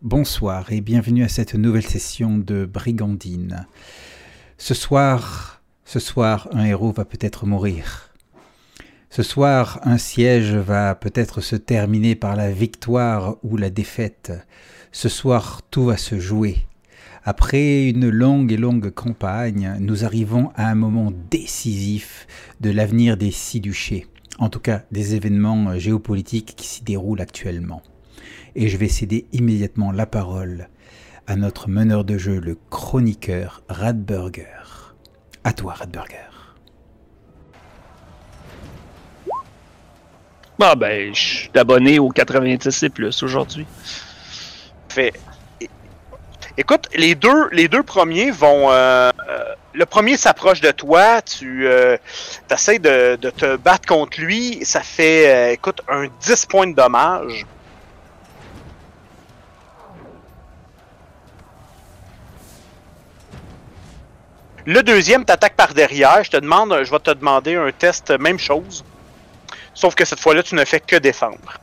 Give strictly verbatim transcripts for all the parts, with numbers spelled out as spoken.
Bonsoir et bienvenue à cette nouvelle session de Brigandine. Ce soir, ce soir, un héros va peut-être mourir. Ce soir, un siège va peut-être se terminer par la victoire ou la défaite. Ce soir, tout va se jouer. Après une longue et longue campagne, nous arrivons à un moment décisif de l'avenir des six duchés. En tout cas, des événements géopolitiques qui s'y déroulent actuellement. Et je vais céder immédiatement la parole à notre meneur de jeu, le chroniqueur Radburger. À toi, Radburger. Ah ben, je suis abonné au quatre-vingt-dix et plus aujourd'hui. Fait. Écoute, les deux, les deux premiers vont... Euh, euh, le premier s'approche de toi, tu euh, essaies de, de te battre contre lui, ça fait, euh, écoute, un dix points de dommage. Le deuxième t'attaque par derrière, je te demande, je vais te demander un test, même chose. Sauf que cette fois-là, tu ne fais que défendre.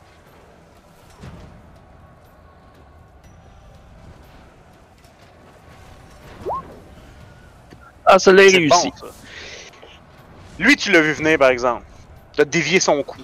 Ah, ça l'a C'est réussi. bon, ça. Lui, tu l'as vu venir, par exemple. Tu as dévié son coup.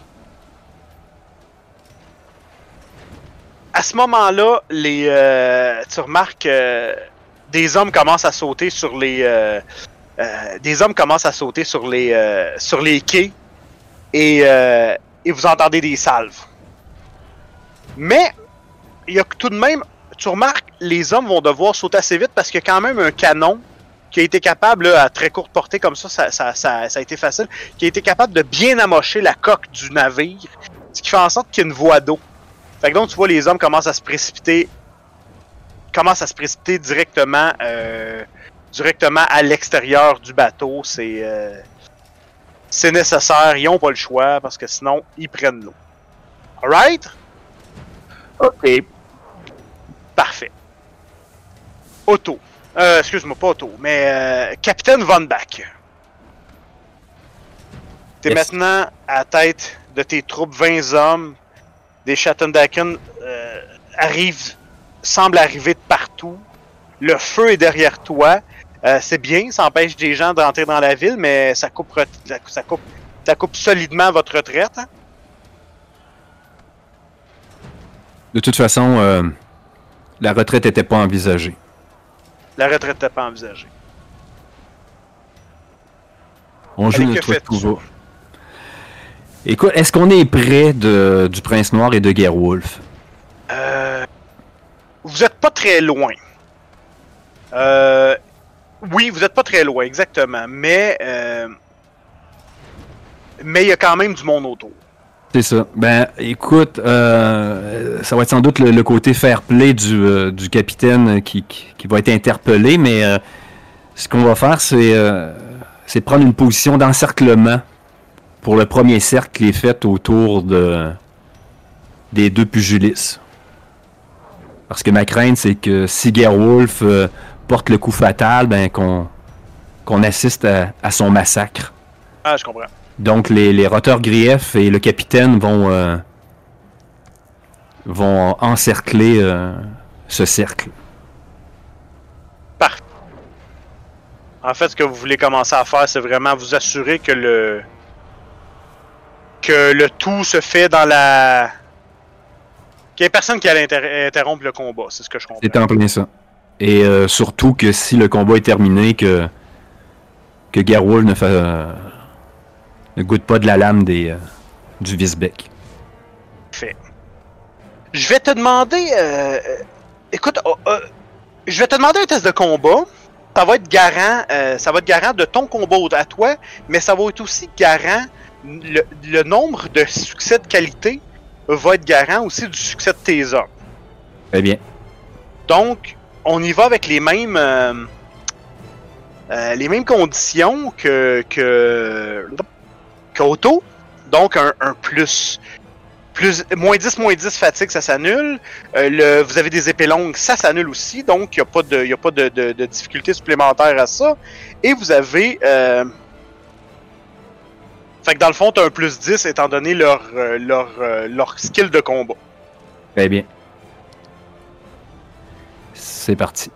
À ce moment-là, les, euh, tu remarques euh, des hommes commencent à sauter sur les, euh, euh, des hommes commencent à sauter sur les, euh, sur les quais et, euh, et vous entendez des salves. Mais il y a tout de même, tu remarques, les hommes vont devoir sauter assez vite parce qu'il y a quand même un canon qui a été capable, là, à très courte portée comme ça, ça, ça, ça, ça a été facile, qui a été capable de bien amocher la coque du navire, ce qui fait en sorte qu'il y a une voie d'eau. Fait que donc, tu vois, les hommes commencent à se précipiter, commencent à se précipiter directement, euh, directement à l'extérieur du bateau. C'est, euh, c'est nécessaire, ils n'ont pas le choix, parce que sinon, ils prennent l'eau. Alright? Ok. Parfait. Otto. Euh, excuse-moi, pas Otto, mais euh, Capitaine Von Bach. T'es Yes. maintenant à la tête de tes troupes, vingt hommes. Des Chattendaken euh, arrivent, semblent arriver de partout. Le feu est derrière toi. Euh, c'est bien, ça empêche des gens d'entrer dans la ville, mais ça coupe, ça coupe, ça coupe solidement votre retraite. Hein? De toute façon, euh, la retraite n'était pas envisagée. La retraite n'était pas envisagée. On joue Allez, le que toit de faites-tu? Touva. Écoute, est-ce qu'on est près de, du Prince Noir et de Gerwolf? Euh, vous êtes pas très loin. Euh, oui, vous êtes pas très loin, exactement. Mais euh, mais il y a quand même du monde autour. C'est ça. Ben, écoute, euh, ça va être sans doute le, le côté fair play du, euh, du capitaine qui, qui, qui va être interpellé, mais euh, ce qu'on va faire, c'est euh, c'est prendre une position d'encerclement pour le premier cercle qui est fait autour de des deux pugilistes. Parce que ma crainte, c'est que si Gerwolf euh, porte le coup fatal, ben qu'on qu'on assiste à, à son massacre. Ah, je comprends. Donc les, les Rotteurs Grief et le capitaine vont euh, vont encercler euh, ce cercle. Parfait. En fait, ce que vous voulez commencer à faire, c'est vraiment vous assurer que le que le tout se fait dans la... qu'il n'y ait personne qui allait inter- interrompre le combat, c'est ce que je comprends. C'est en plein ça. Et euh, surtout que si le combat est terminé, que que Gerwolf ne fait euh, ne goûte pas de la lame des euh, du Visbeck. Fait. Je vais te demander... Euh, écoute, oh, euh, je vais te demander un test de combat. Ça va être garant, euh, ça va être garant de ton combat à toi, mais ça va être aussi garant... Le, le nombre de succès de qualité va être garant aussi du succès de tes hommes. Très bien. Donc, on y va avec les mêmes... Euh, euh, les mêmes conditions que... que qu'Auto. Donc, un, un plus... Plus, moins dix, moins dix fatigue, ça s'annule. Euh, le, vous avez des épées longues, ça s'annule aussi. Donc, il n'y a pas, de, y a pas de, de, de difficulté supplémentaire à ça. Et vous avez... Euh, fait que dans le fond, tu as un plus dix étant donné leur, euh, leur, euh, leur skill de combat. Très bien. C'est parti.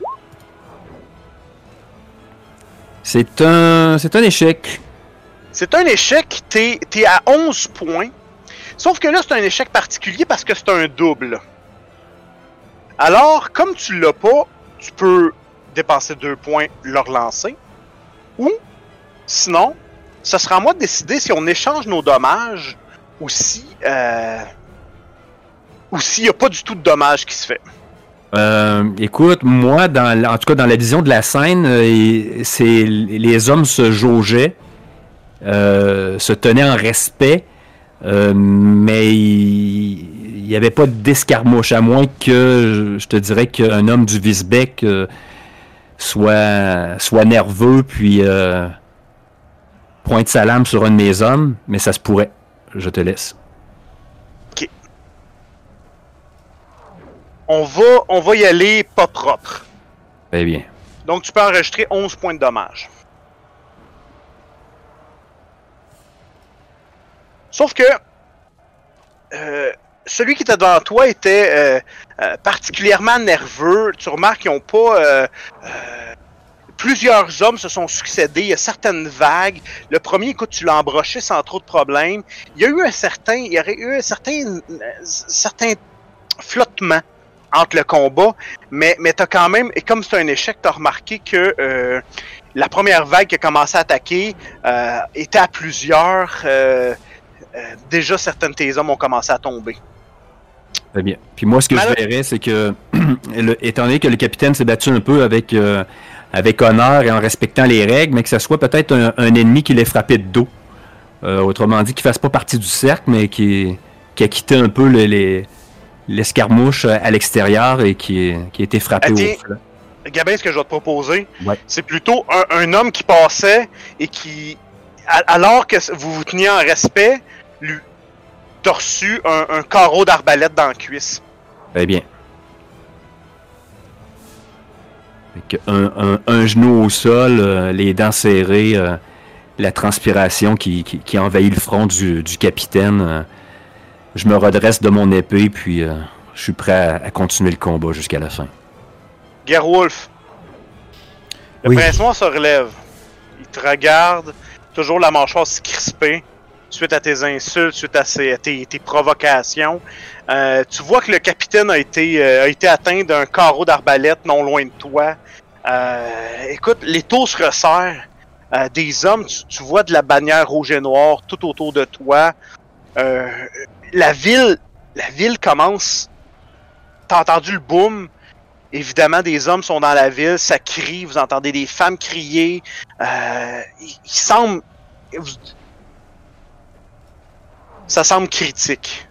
C'est un, c'est un échec. C'est un échec, t'es, t'es à onze points. Sauf que là, c'est un échec particulier parce que c'est un double. Alors, comme tu l'as pas, tu peux dépenser deux points, le relancer. Ou, sinon, ce sera à moi de décider si on échange nos dommages ou si... Euh, ou s'il n'y a pas du tout de dommages qui se fait. Euh, écoute, moi, dans, en tout cas, dans la vision de la scène, euh, c'est, les hommes se jaugeaient, euh, se tenaient en respect, euh, mais il n'y avait pas d'escarmouche, à moins que, je te dirais qu'un homme du Visbeck euh, soit, soit nerveux, puis euh, pointe sa lame sur un de mes hommes, mais ça se pourrait. Je te laisse. On va, on va y aller pas propre. Très bien. Donc, tu peux enregistrer onze points de dommages. Sauf que euh, celui qui était devant toi était euh, euh, particulièrement nerveux. Tu remarques qu'ils n'ont pas... Euh, euh, plusieurs hommes se sont succédés. Il y a certaines vagues. Le premier, écoute, tu l'as embroché sans trop de problèmes. Il y a eu un certain... Il y aurait eu un certain... certain flottement entre le combat, mais, mais t'as quand même, et comme c'est un échec, t'as remarqué que euh, la première vague qui a commencé à attaquer euh, était à plusieurs. Euh, euh, déjà, certains de tes hommes ont commencé à tomber. Très bien. Puis moi, ce que Mal... je verrais, c'est que, le, étant donné que le capitaine s'est battu un peu avec, euh, avec honneur et en respectant les règles, mais que ce soit peut-être un, un ennemi qui l'ait frappé de dos. Euh, autrement dit, qui ne fasse pas partie du cercle, mais qui, qui a quitté un peu le, les... l'escarmouche à l'extérieur et qui, est, qui a été frappé Attends, au flanc. Gabin, ce que je vais te proposer, ouais. c'est plutôt un, un homme qui passait et qui, à, alors que vous vous teniez en respect, lui t'a reçu un, un carreau d'arbalète dans la cuisse. Très bien. Fait que un, un, un genou au sol, euh, les dents serrées, euh, la transpiration qui, qui, qui envahit le front du, du capitaine. Euh, Je me redresse de mon épée, puis euh, je suis prêt à, à continuer le combat jusqu'à la fin. Gerwolf, le oui. prince noir se relève. Il te regarde, toujours la mâchoire si crispée, suite à tes insultes, suite à, ses, à tes, tes provocations. Euh, tu vois que le capitaine a été, euh, a été atteint d'un carreau d'arbalète non loin de toi. Euh, écoute, les taux se resserrent. Euh, des hommes, tu, tu vois de la bannière rouge et noire tout autour de toi. Euh, La ville, la ville commence. T'as entendu le boom. Évidemment, des hommes sont dans la ville, ça crie. Vous entendez des femmes crier. Euh, il, il semble, ça semble critique.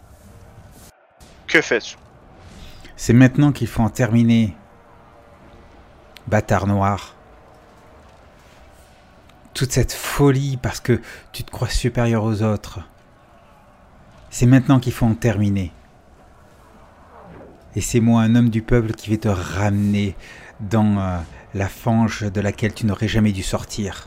Que fais-tu? C'est maintenant qu'il faut en terminer. Bâtard noir. Toute cette folie parce que tu te crois supérieur aux autres. C'est maintenant qu'il faut en terminer. Et c'est moi, un homme du peuple, qui vais te ramener dans euh, la fange de laquelle tu n'aurais jamais dû sortir.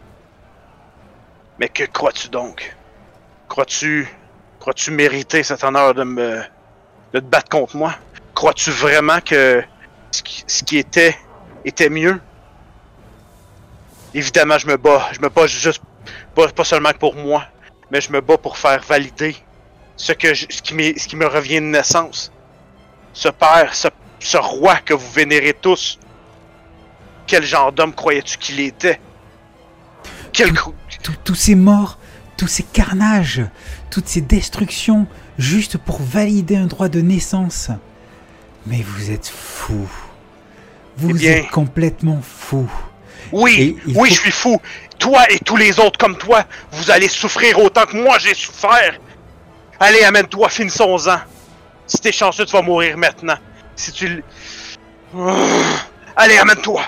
Mais que crois-tu donc? Crois-tu, crois-tu mériter cet honneur de me, de te battre contre moi? Crois-tu vraiment que ce qui, ce qui était, était mieux? Évidemment, je me bats. Je me bats juste, pas, pas seulement pour moi, mais je me bats pour faire valider Ce, que je, ce, qui ce qui me revient de naissance. Ce père, ce, ce roi que vous vénérez tous. Quel genre d'homme croyais-tu qu'il était? Quel... Tous ces morts, tous ces carnages, toutes ces destructions, juste pour valider un droit de naissance. Mais vous êtes fous. Vous eh bien, êtes complètement fous. Oui, oui, faut... je suis fou. Toi et tous les autres comme toi, vous allez souffrir autant que moi j'ai souffert. Allez, amène-toi, finissons-en. Si t'es chanceux, tu vas mourir maintenant. Si tu... Allez, amène-toi.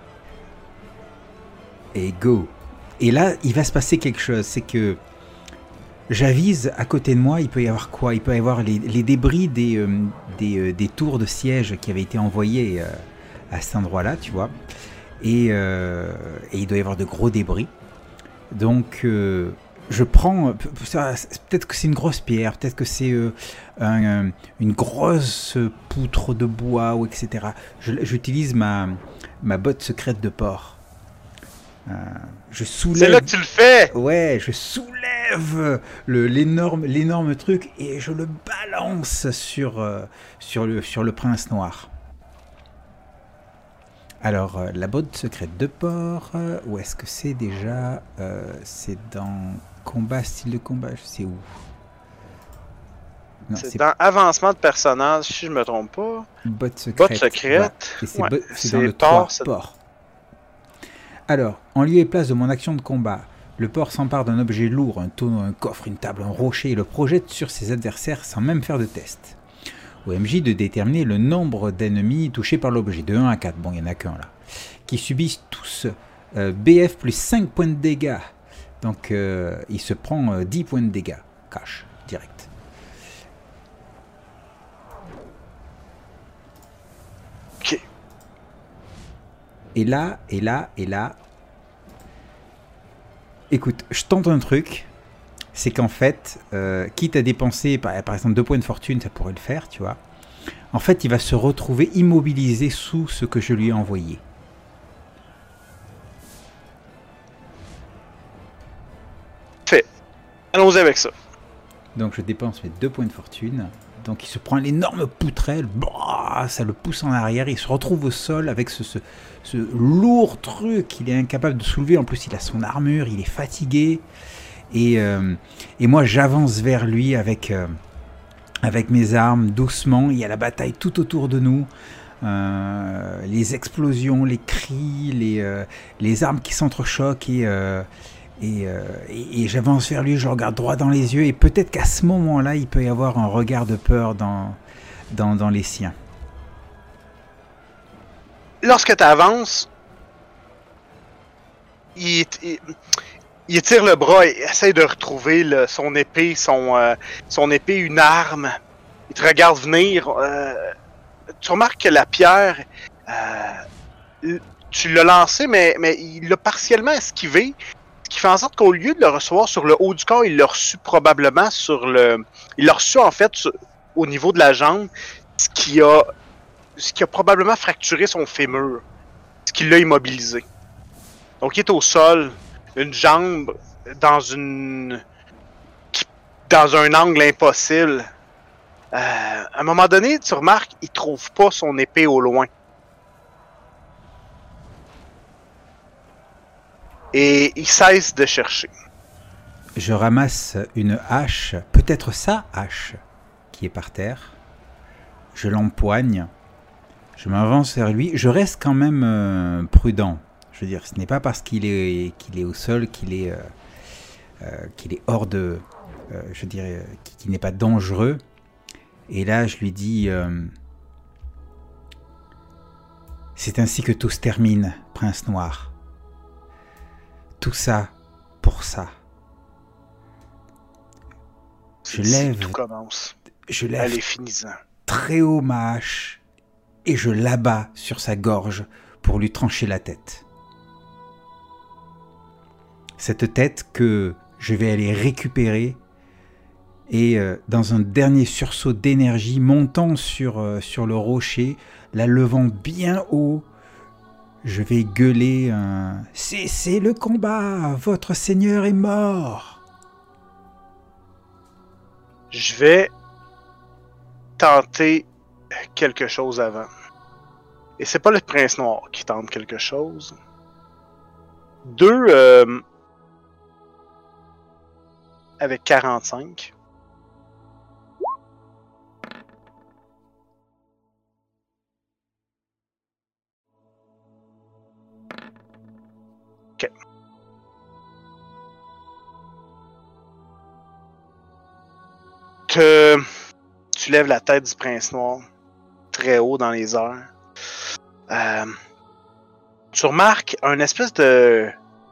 Et go. Et là, il va se passer quelque chose. C'est que j'avise, à côté de moi, il peut y avoir quoi? Il peut y avoir les, les débris des, euh, des, euh, des tours de siège qui avaient été envoyés euh, à cet endroit-là, tu vois. Et, euh, et il doit y avoir de gros débris. Donc... Euh, je prends, peut-être que c'est une grosse pierre, peut-être que c'est euh, un, une grosse poutre de bois, ou et cetera. Je, j'utilise ma, ma botte secrète de porc. Euh, je soulève... C'est là que tu le fais! Ouais, je soulève le, l'énorme, l'énorme truc et je le balance sur, euh, sur, le, sur le prince noir. Alors, euh, la botte secrète de porc, euh, où est-ce que c'est déjà euh, c'est dans combat, style de combat, je sais où. Non, c'est, c'est dans avancement de personnage, si je me trompe pas. Botte secrète. Botte secrète. Ouais. Et c'est, ouais, bo- c'est, c'est dans le porc, trois, c'est... porc. Alors, en lieu et place de mon action de combat, le porc s'empare d'un objet lourd, un tonneau, un coffre, une table, un rocher, et le projette sur ses adversaires sans même faire de test. Au M J de déterminer le nombre d'ennemis touchés par l'objet, de un à quatre, bon il n'y en a qu'un là, qui subissent tous euh, B F plus cinq points de dégâts. Donc euh, il se prend euh, dix points de dégâts, cash, direct. Ok. Et là, et là, et là, écoute, je tente un truc. C'est qu'en fait, euh, quitte à dépenser, par, par exemple, deux points de fortune, ça pourrait le faire, tu vois. En fait, il va se retrouver immobilisé sous ce que je lui ai envoyé. Fait. Allons-y avec ça. Donc, je dépense mes deux points de fortune. Donc, il se prend l'énorme poutrelle, bah, ça le pousse en arrière, il se retrouve au sol avec ce, ce, ce lourd truc qu'il est incapable de soulever. En plus, il a son armure, il est fatigué. Et, euh, et moi j'avance vers lui avec, euh, avec mes armes doucement. Il y a la bataille tout autour de nous, euh, les explosions, les cris, les, euh, les armes qui s'entrechoquent et, euh, et, euh, et, et j'avance vers lui, je le regarde droit dans les yeux et peut-être qu'à ce moment-là il peut y avoir un regard de peur dans, dans, dans les siens. Lorsque tu avances, il, il Il étire le bras et essaie de retrouver le, son épée, son, euh, son épée, une arme. Il te regarde venir. Euh, tu remarques que la pierre, euh, tu l'as lancée, mais, mais il l'a partiellement esquivé. Ce qui fait en sorte qu'au lieu de le recevoir sur le haut du corps, il l'a reçu probablement sur le... Il l'a reçu en fait sur, au niveau de la jambe, ce qui a, ce qui a probablement fracturé son fémur. Ce qui l'a immobilisé. Donc il est au sol. Une jambe dans une dans un angle impossible. Euh, à un moment donné, tu remarques, il trouve pas son épée au loin. Et il cesse de chercher. Je ramasse une hache, peut-être sa hache, qui est par terre. Je l'empoigne. Je m'avance vers lui. Je reste quand même euh, prudent. Je veux dire, ce n'est pas parce qu'il est, qu'il est au sol qu'il est, euh, euh, qu'il est hors de... Euh, je dirais, euh, qu'il n'est pas dangereux. Et là, je lui dis... Euh, c'est ainsi que tout se termine, Prince Noir. Tout ça pour ça. Je lève... Tout commence. Je lève Allez, finis-en. Très haut ma hache et je l'abats sur sa gorge pour lui trancher la tête. Cette tête que je vais aller récupérer et euh, dans un dernier sursaut d'énergie, montant sur, euh, sur le rocher, la levant bien haut, je vais gueuler un « Cessez le combat, votre seigneur est mort !» Je vais tenter quelque chose avant. Et c'est pas le prince noir qui tente quelque chose. Deux... Euh, avec quarante-cinq. Ok. Te... Tu lèves la tête du prince noir très haut dans les airs. Euh... Tu remarques un espèce de...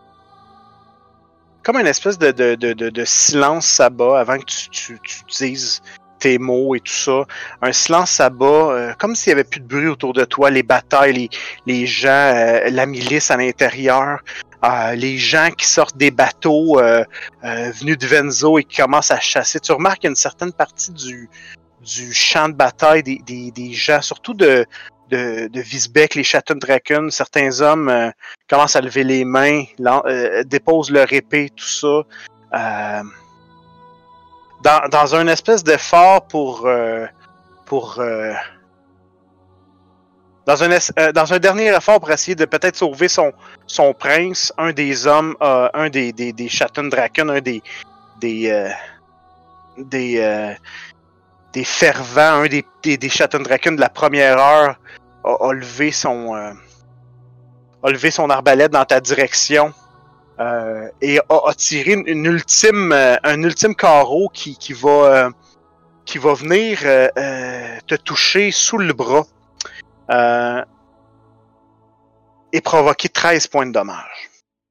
Comme une espèce de, de, de, de, de silence s'abat avant que tu, tu, tu dises tes mots et tout ça. Un silence s'abat, euh, comme s'il n'y avait plus de bruit autour de toi, les batailles, les, les gens, euh, la milice à l'intérieur. euh, les gens qui sortent des bateaux euh, euh, venus de Venzo et qui commencent à chasser. Tu remarques qu'il y a une certaine partie du, du champ de bataille des, des, des gens, surtout de, de, de Visbeck, les Schattendraken. Certains hommes euh, commencent à lever les mains, euh, déposent leur épée, tout ça. Euh, dans, dans un espèce d'effort pour... Euh, pour euh, Dans un, euh, dans un dernier effort pour essayer de peut-être sauver son, son prince, un des hommes, euh, un des, des, des Schattendraken, un des des euh, des, euh, des fervents, un des, des, des Schattendraken de la première heure a, a levé son euh, a levé son arbalète dans ta direction euh, et a, a tiré une, une ultime euh, un ultime carreau qui, qui va euh, qui va venir euh, euh, te toucher sous le bras. Euh, et provoquer treize points de dommage.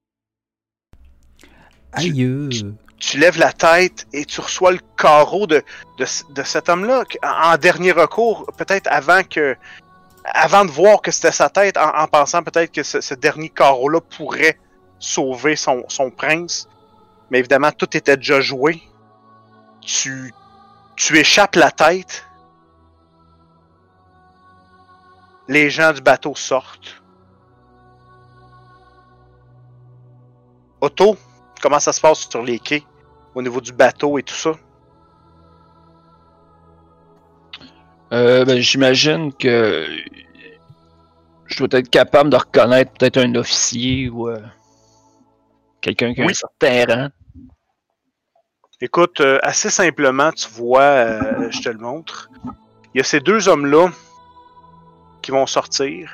Aïe! Tu, tu lèves la tête et tu reçois le carreau de, de, de cet homme-là en, en dernier recours, peut-être avant que avant de voir que c'était sa tête, en, en pensant peut-être que ce, ce dernier carreau-là pourrait sauver son, son prince. Mais évidemment, tout était déjà joué. Tu, tu échappes la tête. Les gens du bateau sortent. Otto, comment ça se passe sur les quais, au niveau du bateau et tout ça? Euh, ben, j'imagine que je dois être capable de reconnaître peut-être un officier ou euh, quelqu'un qui a oui. un certain rang. Écoute, euh, assez simplement, tu vois, euh, je te le montre. Il y a ces deux hommes-là qui vont sortir.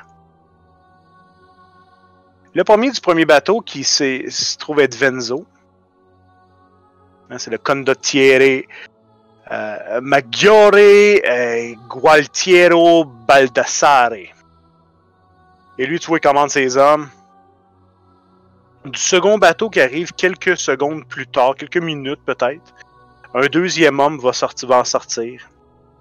Le premier du premier bateau qui se trouve être Venzo. Hein, c'est le condottiere euh, Maggiore euh, Gualtiero Baldassare. Et lui, tu vois, il commande ses hommes. Du second bateau qui arrive quelques secondes plus tard, quelques minutes peut-être, un deuxième homme va, sortir, va en sortir.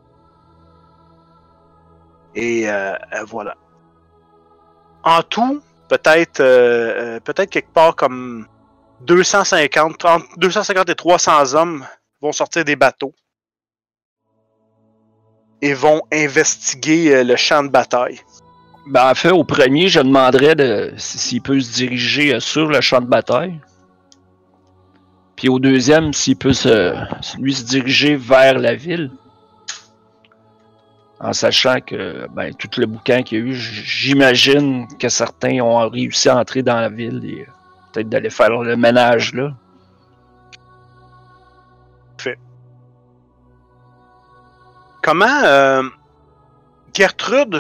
Et euh, euh, voilà. En tout, peut-être euh, euh, peut-être quelque part comme deux cent cinquante, entre deux cent cinquante et trois cents hommes vont sortir des bateaux et vont investiguer euh, le champ de bataille. Ben, en fait, au premier, je demanderais de, s'il peut se diriger sur le champ de bataille. Puis au deuxième, s'il peut se, lui se diriger vers la ville. En sachant que ben, tout le boucan qu'il y a eu, j'imagine que certains ont réussi à entrer dans la ville et peut-être d'aller faire le ménage là. Fait. Comment, euh, Gertrude,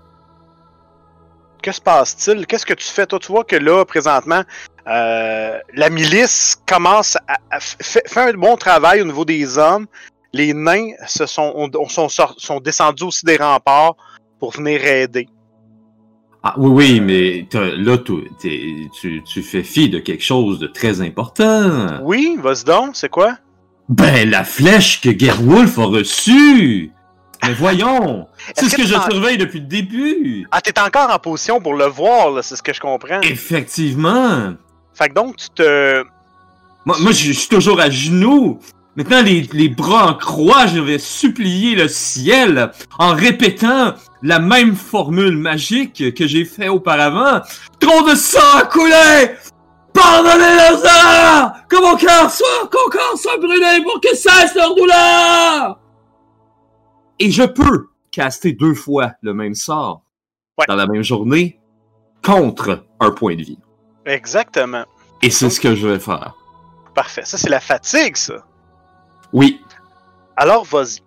que se passe-t-il? Qu'est-ce que tu fais? Toi, tu vois que là, présentement, euh, la milice commence à, à fait, fait un bon travail au niveau des hommes. Les nains se sont, on, sont, sont descendus aussi des remparts pour venir aider. Ah oui, oui, mais là, tu, tu, tu fais fi de quelque chose de très important. Oui, vas-y donc, c'est quoi? Ben, la flèche que Gerwolf a reçue! Mais voyons! C'est ce que, que je en... surveille depuis le début! Ah, t'es encore en position pour le voir, là, c'est ce que je comprends. Effectivement! Fait que donc, tu te... Moi, moi je suis toujours à genoux! Maintenant, les, les bras en croix, je vais supplier le ciel en répétant la même formule magique que j'ai fait auparavant. Trop de sang a coulé! Pardonnez le sang! Que mon cœur soit, que mon corps soit brûlé pour que cesse leur douleur! Et je peux caster deux fois le même sort ouais. dans la même journée contre un point de vie. Exactement. Et c'est ce que je vais faire. Parfait. Ça, c'est la fatigue, ça. Oui. Alors, vas-y.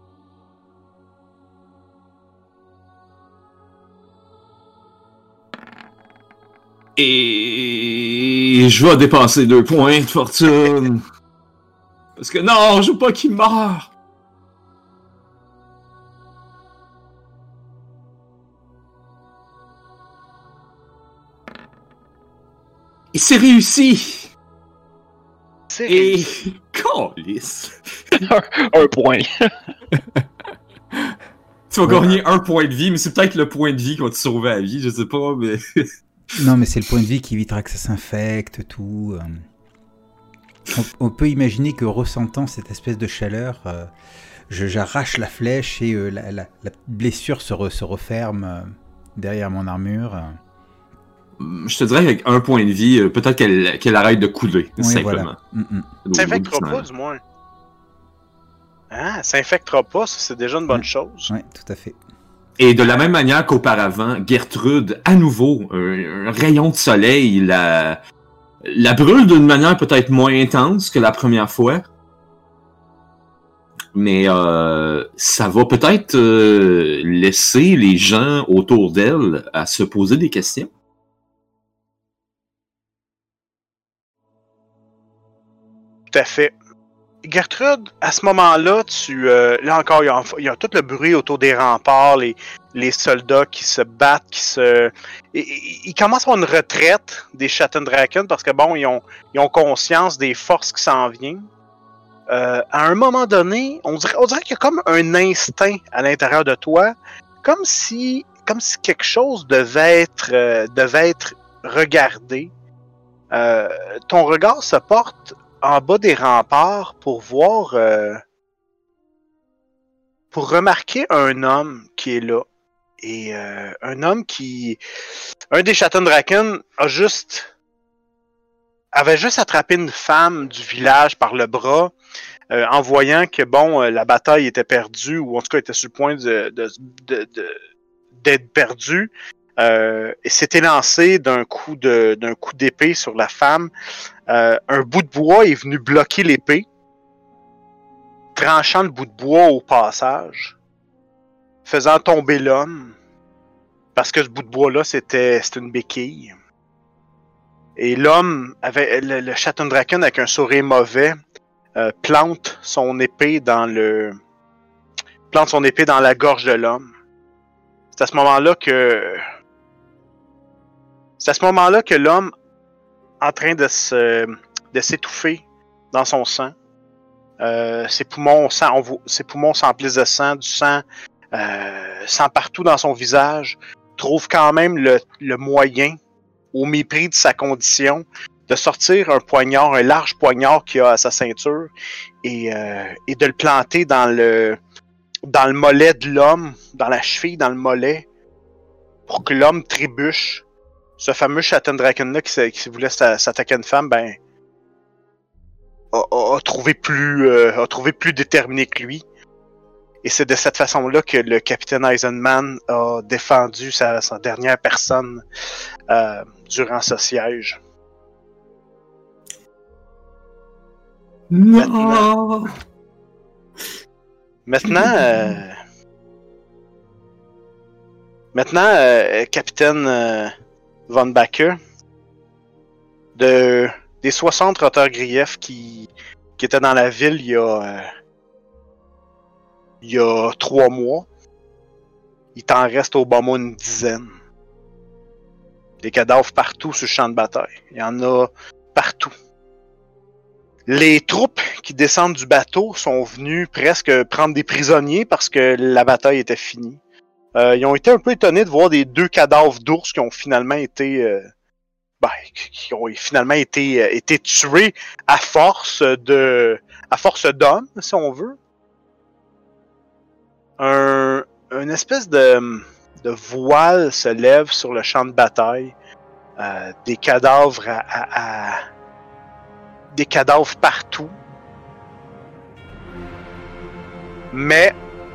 Et je vais dépenser deux points de fortune. Parce que non, je veux pas qu'il meure. Et c'est réussi. C'est Et... réussi. Câlisse. un, un point. Tu vas ouais. gagner un point de vie, mais c'est peut-être le point de vie qui va te sauver la vie, je sais pas, mais... Non, mais c'est le point de vue qui évitera que ça s'infecte, tout. On, on peut imaginer que ressentant cette espèce de chaleur, euh, je, j'arrache la flèche et euh, la, la, la blessure se, re, se referme euh, derrière mon armure. Je te dirais qu'avec un point de vie, euh, peut-être qu'elle, qu'elle arrête de couler, Oui, simplement. voilà. Mm-mm. Ça infectera pas, du moins. Ah, ça infectera pas, ça, c'est déjà une bonne Ouais. chose. Oui, tout à fait. Et de la même manière qu'auparavant, Gertrude, à nouveau, un, un rayon de soleil, la, la brûle d'une manière peut-être moins intense que la première fois. Mais euh, ça va peut-être euh, laisser les gens autour d'elle à se poser des questions. Tout à fait. Gertrude, à ce moment-là, tu euh, là encore, il y, a, il y a tout le bruit autour des remparts, les, les soldats qui se battent, qui se... Ils commencent à avoir une retraite des Schattendraken parce que, bon, ils ont, ils ont conscience des forces qui s'en viennent. Euh, à un moment donné, on dirait, on dirait qu'il y a comme un instinct à l'intérieur de toi, comme si, comme si quelque chose devait être, euh, devait être regardé. Euh, ton regard se porte en bas des remparts pour voir, euh, pour remarquer un homme qui est là. Et euh, un homme qui, un des Schattendraken a juste, avait juste attrapé une femme du village par le bras, euh, en voyant que bon, euh, la bataille était perdue, ou en tout cas était sur le point de, de, de, de, d'être perdue. Euh, et s'était lancé d'un coup de, d'un coup d'épée sur la femme. Euh, un bout de bois est venu bloquer l'épée, tranchant le bout de bois au passage, faisant tomber l'homme, parce que ce bout de bois-là, c'était, c'était une béquille. Et l'homme, avait le, le Schattendraken, avec un sourire mauvais, euh, plante son épée dans le, plante son épée dans la gorge de l'homme. C'est à ce moment-là que, c'est à ce moment-là que l'homme, en train de se, de s'étouffer dans son sang. Euh, ses poumons, sang, on, ses poumons s'emplissent de sang, du sang, euh, sang partout dans son visage. Trouve quand même le, le moyen, au mépris de sa condition, de sortir un poignard, un large poignard qu'il a à sa ceinture, et, euh, et de le planter dans le, dans le mollet de l'homme, dans la cheville, dans le mollet, pour que l'homme trébuche. Ce fameux Schattendraken-là qui, qui voulait s'attaquer à une femme, ben, a, a, a trouvé plus, euh, a trouvé plus déterminé que lui. Et c'est de cette façon-là que le capitaine Eisenman a défendu sa, sa dernière personne euh, durant ce siège. Non! Maintenant, euh, maintenant, euh, capitaine euh, Von Backe, de, des soixante rotteurs griefs qui, qui étaient dans la ville il y a, euh, il y a trois mois, il t'en reste au bas mot une dizaine. Des cadavres partout sur le champ de bataille. Il y en a partout. Les troupes qui descendent du bateau sont venues presque prendre des prisonniers parce que la bataille était finie. Euh, ils ont été un peu étonnés de voir des deux cadavres d'ours qui ont finalement été, euh, ben, qui ont finalement été, euh, été tués à force de, à force d'hommes, si on veut. Un, une espèce de, de voile se lève sur le champ de bataille. Euh, des cadavres à, à, à des cadavres partout. Mais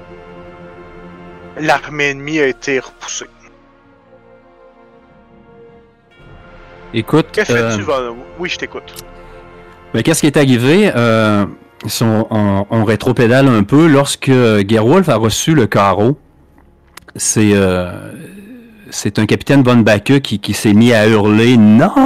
l'armée ennemie a été repoussée. Écoute, Que fais-tu, euh, Von? Oui, je t'écoute. ben, qu'est-ce qui est arrivé? Euh, si on, on, on rétropédale un peu, lorsque Gerwolf a reçu le carreau, c'est euh, c'est un capitaine Von Backe qui, qui s'est mis à hurler « Non !»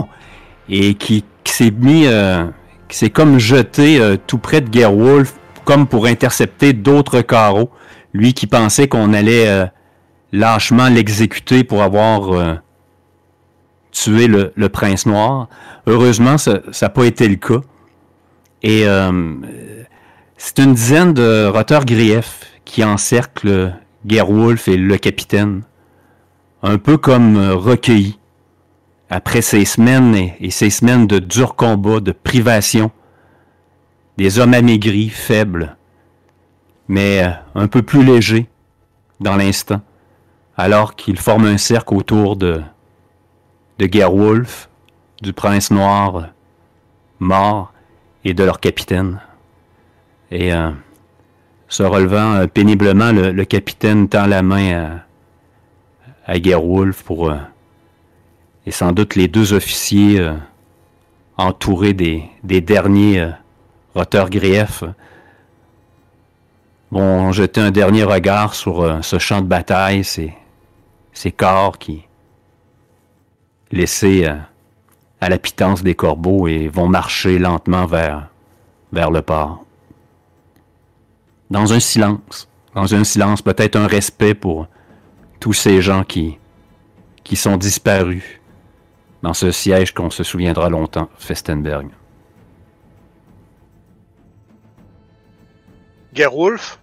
et qui, qui s'est mis, euh, qui s'est comme jeté euh, tout près de Gerwolf, comme pour intercepter d'autres carreaux. Lui qui pensait qu'on allait euh, lâchement l'exécuter pour avoir euh, tué le, le prince noir. Heureusement, ça n'a pas été le cas. Et euh, c'est une dizaine de rotteurs griefs qui encerclent Gerwolf et le capitaine, un peu comme euh, recueillis. après ces semaines et, et ces semaines de durs combats, de privation, des hommes amaigris, faibles, mais euh, un peu plus légers dans l'instant, alors qu'ils forment un cercle autour de, de Gerwolf, du prince noir euh, mort et de leur capitaine. Et euh, se relevant euh, péniblement, le, le capitaine tend la main à, à Gerwolf pour... Euh, et sans doute les deux officiers euh, entourés des, des derniers euh, roteurs griefs vont jeter un dernier regard sur euh, ce champ de bataille, ces, ces corps qui laissés euh, à la pitance des corbeaux et vont marcher lentement vers, vers le port. Dans un silence, dans un silence, peut-être un respect pour tous ces gens qui, qui sont disparus dans ce siège qu'on se souviendra longtemps, Festenberg. Gerwolf?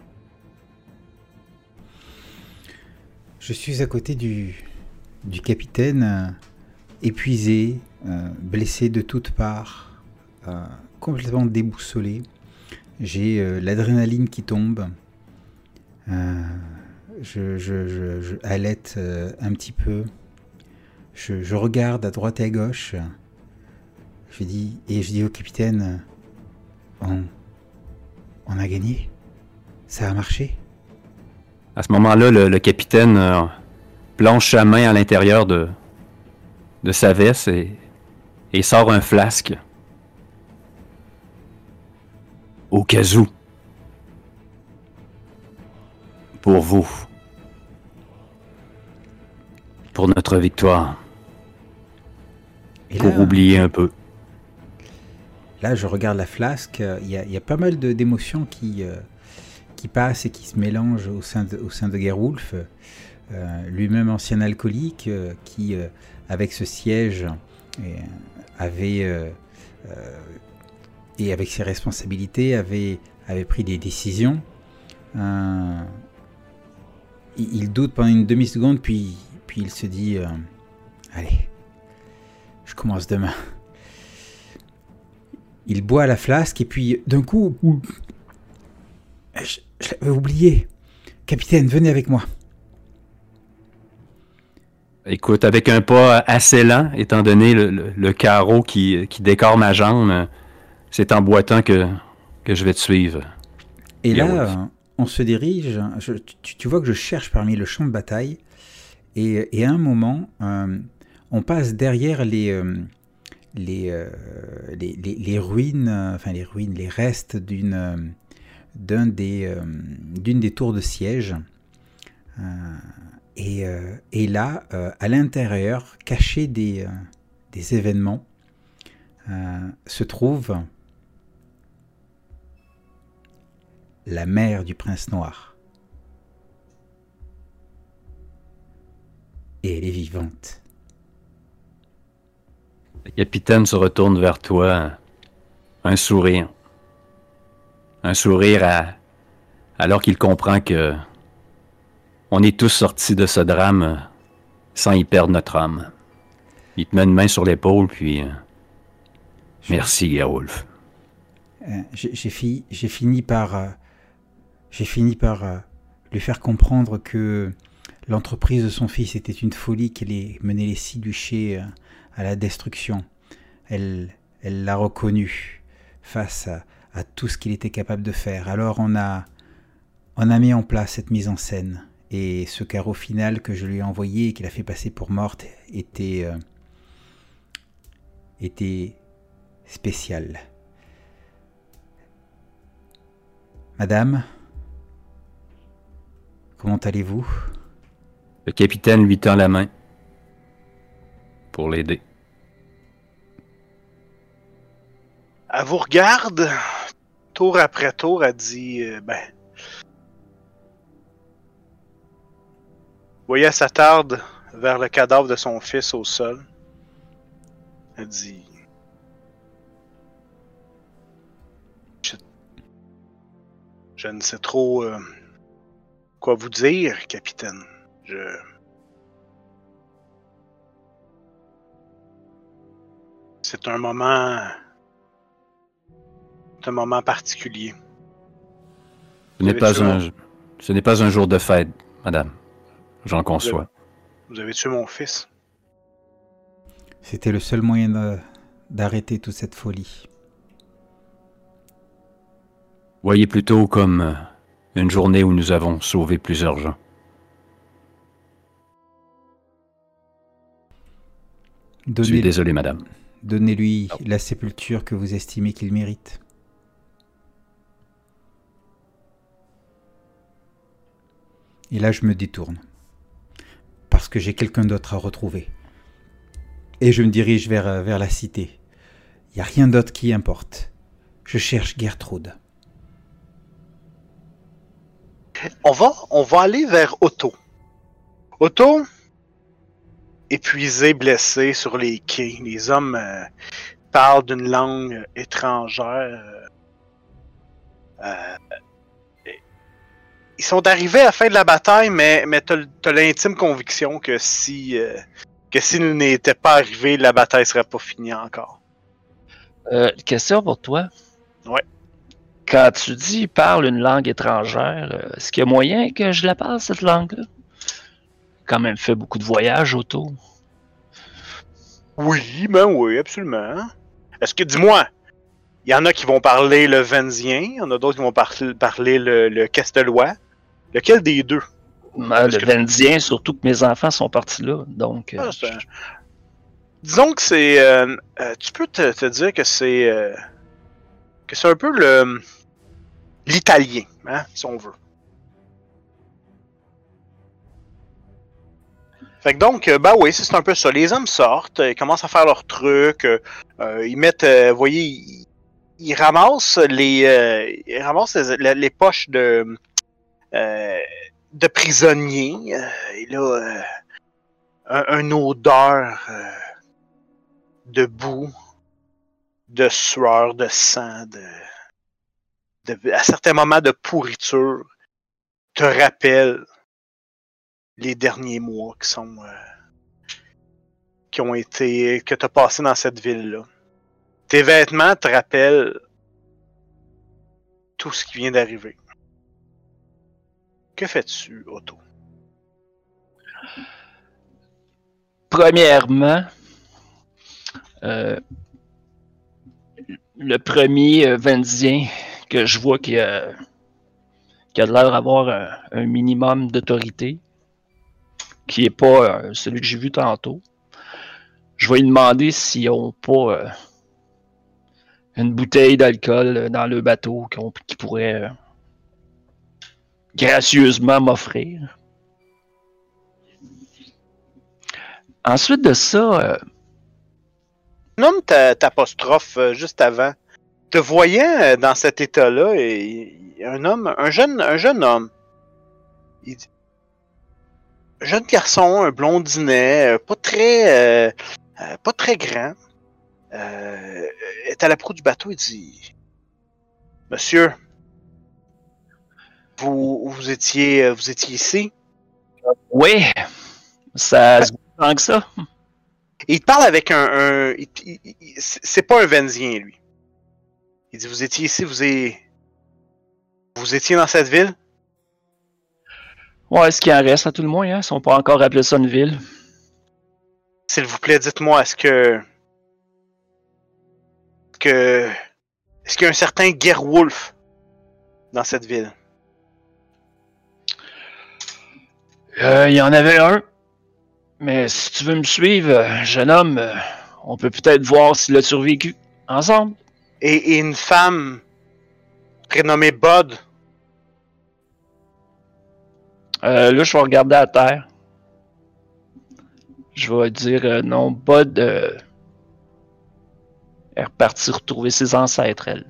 Je suis à côté du, du capitaine, euh, épuisé, euh, blessé de toutes parts, euh, complètement déboussolé. J'ai euh, l'adrénaline qui tombe. Euh, je, je, je, je halète euh, un petit peu. Je, je regarde à droite et à gauche. Je dis, et je dis au capitaine, on, on a gagné. Ça a marché. À ce moment-là, le, le capitaine euh, plonge sa main à l'intérieur de, de sa veste et, et sort un flasque. Au cas où. Pour vous. Pour notre victoire. Et pour là, oublier un peu. Là, je regarde la flasque. Il y a, il y a pas mal de, d'émotions qui, euh, qui passent et qui se mélangent au sein de, au sein de Gerwolf. Euh, lui-même ancien alcoolique, euh, qui, euh, avec ce siège, euh, avait... Euh, euh, et avec ses responsabilités, avait, avait pris des décisions. Euh, il, il doute pendant une demi-seconde, puis, puis il se dit euh, « Allez, je commence demain. » Il boit à la flasque, et puis d'un coup, je, je l'avais oublié. « Capitaine, venez avec moi. » Écoute, avec un pas assez lent, étant donné le, le, le carreau qui, qui décore ma jambe, c'est en boitant que, que je vais te suivre. Et là, euh, on se dirige. Je, tu, tu vois que je cherche parmi le champ de bataille. Et, et à un moment, euh, on passe derrière les, euh, les, euh, les, les, les ruines, euh, enfin les ruines, les restes d'une, euh, d'un des, euh, d'une des tours de siège. Euh, et, euh, et là, euh, à l'intérieur, cachés des, euh, des événements, euh, se trouve la mère du prince noir. Et elle est vivante. Le capitaine se retourne vers toi, un sourire. Un sourire à, alors qu'il comprend que on est tous sortis de ce drame sans y perdre notre âme. Il te met une main sur l'épaule, puis... Euh, merci, Gerwolf. Euh, j'ai, j'ai, fi, j'ai fini par... Euh, j'ai fini par euh, lui faire comprendre que l'entreprise de son fils était une folie, qu'elle ait mené les six duchés euh, à la destruction. Elle, elle l'a reconnu face à, à tout ce qu'il était capable de faire. Alors on a, on a mis en place cette mise en scène. Et ce carreau final que je lui ai envoyé et qu'il a fait passer pour morte était, euh, était spécial. Madame, comment allez-vous? Le capitaine lui tend la main pour l'aider. Elle vous regarde, tour après tour, elle dit euh, ben. Vous voyez, elle s'attarde vers le cadavre de son fils au sol. Elle dit Je, je ne sais trop euh, quoi vous dire, capitaine. Je. C'est un moment... C'est un moment particulier. Ce n'est pas un... Ce n'est pas un jour de fête, madame. J'en conçois. Vous avez tué mon fils. C'était le seul moyen de- d'arrêter toute cette folie. Voyez plutôt comme euh, une journée où nous avons sauvé plusieurs gens. Je suis Donnez- désolé, madame. Donnez-lui la sépulture que vous estimez qu'il mérite. Et là, je me détourne. Parce que j'ai quelqu'un d'autre à retrouver. Et je me dirige vers, euh, vers la cité. Il n'y a rien d'autre qui importe. Je cherche Gertrude. On va, on va aller vers Otto. Otto, épuisé, blessé sur les quais. Les hommes euh, parlent d'une langue étrangère. Euh, ils sont arrivés à la fin de la bataille, mais, mais t'as, t'as l'intime conviction que si euh, que s'ils n'étaient pas arrivés, la bataille serait pas finie encore. Euh, question pour toi. Ouais. Quand tu dis parle une langue étrangère, euh, est-ce qu'il y a moyen que je la parle, cette langue-là? Quand même fait beaucoup de voyages autour. Oui, ben oui, absolument. Est-ce que, dis-moi, il y en a qui vont parler le Venzien, il y en a d'autres qui vont par- parler le, le Castellois. Lequel des deux? Euh, le que- Vendien, surtout que mes enfants sont partis là. Donc, euh, Ah, c'est un- Disons que c'est... euh, euh, tu peux te, te dire que c'est... euh, que c'est un peu le... l'italien, hein, si on veut. Fait que donc, euh, bah oui, c'est c'est un peu ça. Les hommes sortent, ils commencent à faire leurs trucs, euh, euh, ils mettent, euh, vous voyez, ils, ils ramassent les, euh, ils ramassent les, les- les poches de, euh, de prisonniers. euh, et là, euh, un, une odeur euh, de boue, de sueur, de sang, de, de, à certains moments de pourriture, te rappelle les derniers mois qui sont euh, qui ont été que tu as passé dans cette ville-là. Tes vêtements te rappellent tout ce qui vient d'arriver. Que fais-tu, Otto? premièrement, euh, le premier euh, Vendien que je vois qui a, qui a l'air d'avoir un, un minimum d'autorité, qui n'est pas euh, celui que j'ai vu tantôt, je vais lui demander s'ils n'ont pas euh, une bouteille d'alcool dans le bateau qu'on, qui pourrait euh, gracieusement m'offrir. Ensuite de ça, euh, Nomme ta, t'apostrophe euh, juste avant. Te voyant euh, dans cet état-là, et, et un homme, un jeune, un jeune homme. Il dit, un jeune garçon, un blondinet, euh, pas très, euh, euh, pas très grand, euh, est à la proue du bateau. Il dit, Monsieur, vous, vous étiez, vous étiez ici. oui, ça se sent que ça. Et il te parle avec un, un il- il- il- c'est pas un Venzien, lui. Il dit, vous étiez ici, vous étiez, vous étiez dans cette ville. Ouais, ce qui en reste à tout le moins, hein, si on peut encore appeler ça une ville. S'il vous plaît, dites-moi, est-ce que... que... Est-ce qu'il y a un certain Gerwolf dans cette ville? Euh, il y en avait un. Mais si tu veux me suivre, euh, jeune homme, euh, on peut peut-être voir s'il a survécu. Ensemble. Et, et une femme prénommée Bud. Euh, là, je vais regarder à terre. Je vais dire euh, non, Bud euh, est reparti retrouver ses ancêtres, elle.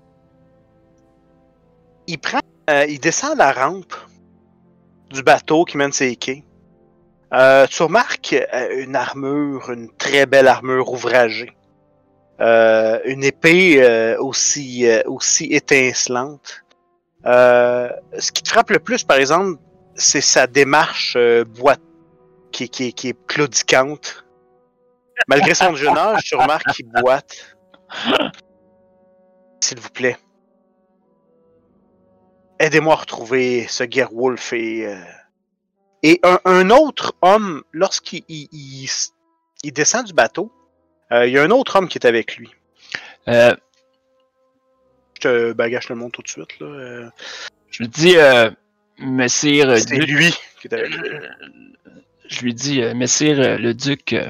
Il prend... euh, il descend la rampe du bateau qui mène ses quais. Euh, tu remarques euh, une armure, une très belle armure ouvragée. Euh, une épée euh, aussi, euh, aussi étincelante. Euh, ce qui te frappe le plus, par exemple, c'est sa démarche euh, boîte qui, qui, qui est claudiquante. Malgré son jeune âge, tu remarques qu'il boite. S'il vous plaît. Aidez-moi à retrouver ce Gerwolf et... Euh, et un, un autre homme, lorsqu'il il, il, il descend du bateau, euh, il y a un autre homme qui est avec lui. Euh, je te bagage, je te le montre tout de suite. Là. Euh, je lui dis, euh, Messire... C'est Duc, lui qui est avec lui. Je lui dis, euh, Messire euh, le Duc, euh,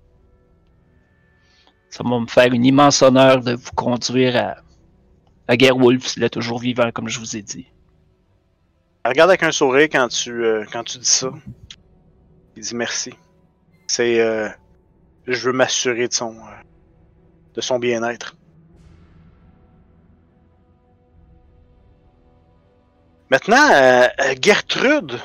ça va me faire une immense honneur de vous conduire à, à Gerwolf s'il est toujours vivant, comme je vous ai dit. Regarde avec un sourire quand tu, euh, quand tu dis ça. Il dit merci. C'est... Euh, je veux m'assurer de son, euh, de son bien-être. Maintenant, euh, Gertrude.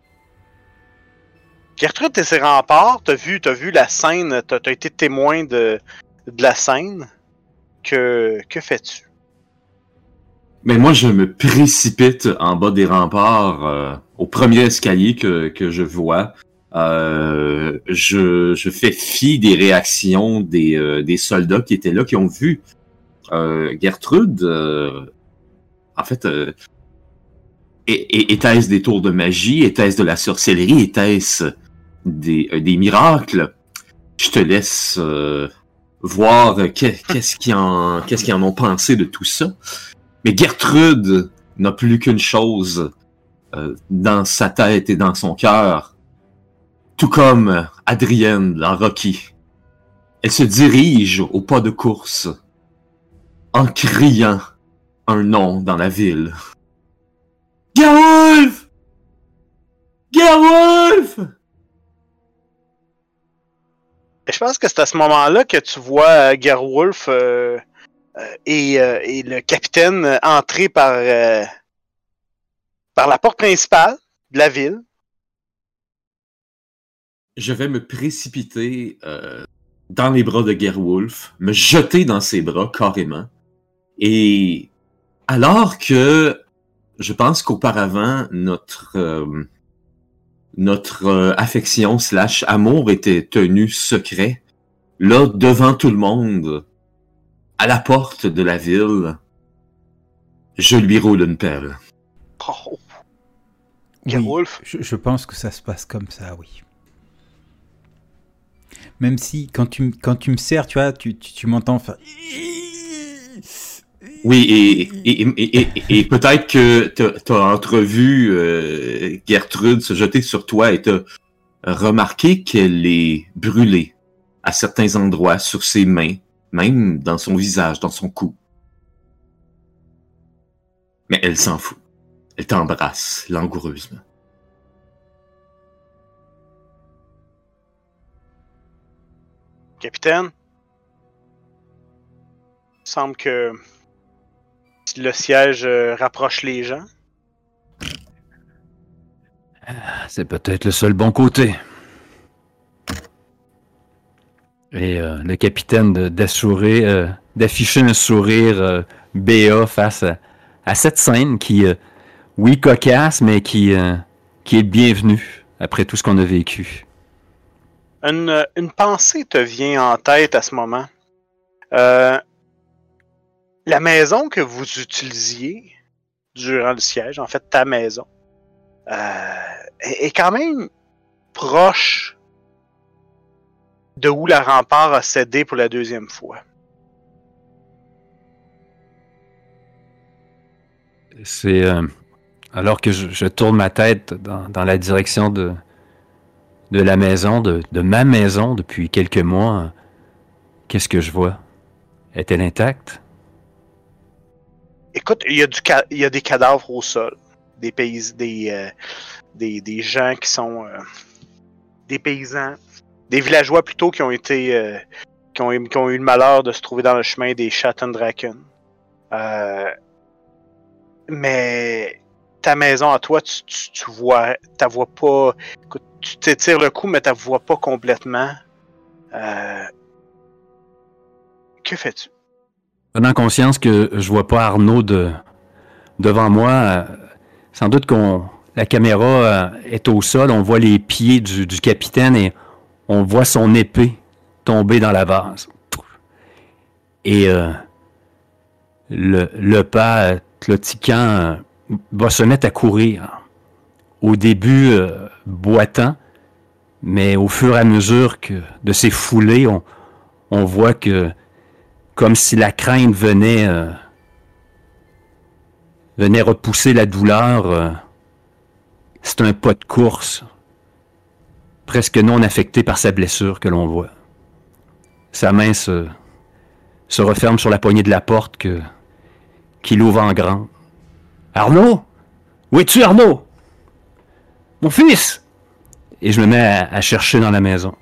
Gertrude, t'es ses remparts, t'as vu, t'as vu la scène, t'as, t'as été témoin de, de la scène. Que, que fais-tu? Mais moi, je me précipite en bas des remparts, euh, au premier escalier que, que je vois. Euh, je, je fais fi des réactions des, euh, des soldats qui étaient là, qui ont vu euh, Gertrude. Euh, en fait, euh, était-ce des tours de magie? Était-ce de la sorcellerie? Était-ce des, euh, des miracles? Je te laisse euh, voir qu'est-ce qu'ils en, qu'est-ce qu'ils en ont pensé de tout ça. Mais Gertrude n'a plus qu'une chose euh, dans sa tête et dans son cœur, tout comme Adrienne dans Rocky. Elle se dirige au pas de course en criant un nom dans la ville. Gerwolf! Gerwolf! Je pense que c'est à ce moment-là que tu vois euh, Gerwolf euh, euh, et, euh, et le capitaine entrer par, euh, par la porte principale de la ville. Je vais me précipiter euh, dans les bras de Gerwolf, me jeter dans ses bras carrément. Et alors que je pense qu'auparavant, notre euh, notre euh, affection slash amour était tenu secret, là, devant tout le monde, à la porte de la ville, je lui roule une pelle. Oh. Oui, Gerwolf? je, je pense que ça se passe comme ça, oui. Même si, quand tu, m- quand tu me sers, tu vois, tu, tu, tu m'entends faire... Oui, et, et, et, et, et peut-être que t'as, t'as entrevu euh, Gertrude se jeter sur toi et t'as remarqué qu'elle est brûlée à certains endroits sur ses mains, même dans son visage, dans son cou. Mais elle s'en fout. Elle t'embrasse langoureusement. Capitaine? Il semble que le siège euh, rapproche les gens. C'est peut-être le seul bon côté. Et euh, le capitaine de, d'assurer, euh, d'afficher un sourire euh, béat face à, à cette scène qui, euh, oui, cocasse, mais qui, euh, qui est bienvenue après tout ce qu'on a vécu. Une, une pensée te vient en tête à ce moment. Euh, la maison que vous utilisiez durant le siège, en fait ta maison, euh, est, est quand même proche de où la rempart a cédé pour la deuxième fois. C'est euh, alors que je, je tourne ma tête dans, dans la direction de, de la maison, de, de ma maison depuis quelques mois. euh, Qu'est-ce que je vois? Est-elle intacte? Écoute, il y a du ca- il y a des cadavres au sol, des pays, des, euh, des des gens qui sont euh, des paysans, des villageois plutôt qui ont été euh, qui ont, eu- qui ont eu le malheur de se trouver dans le chemin des Schattendraken. Euh, mais ta maison à toi, tu, tu, tu vois, t'as vois pas. Écoute, tu t'étires le coup, mais t'as vois pas complètement. Euh, que fais-tu? Prenant conscience que je vois pas Arnaud de, devant moi, euh, sans doute qu'on la caméra euh, est au sol, on voit les pieds du, du capitaine et on voit son épée tomber dans la vase. Et euh, le, le pas clotiquant euh, va se mettre à courir. Au début, euh, boitant, mais au fur et à mesure que de ces foulées, on, on voit que, comme si la crainte venait, euh, venait repousser la douleur, euh, c'est un pas de course, presque non affecté par sa blessure que l'on voit. Sa main se, se referme sur la poignée de la porte que, qu'il ouvre en grand. « Arnaud? Où es-tu, Arnaud? Mon fils! » Et je me mets à, à chercher dans la maison.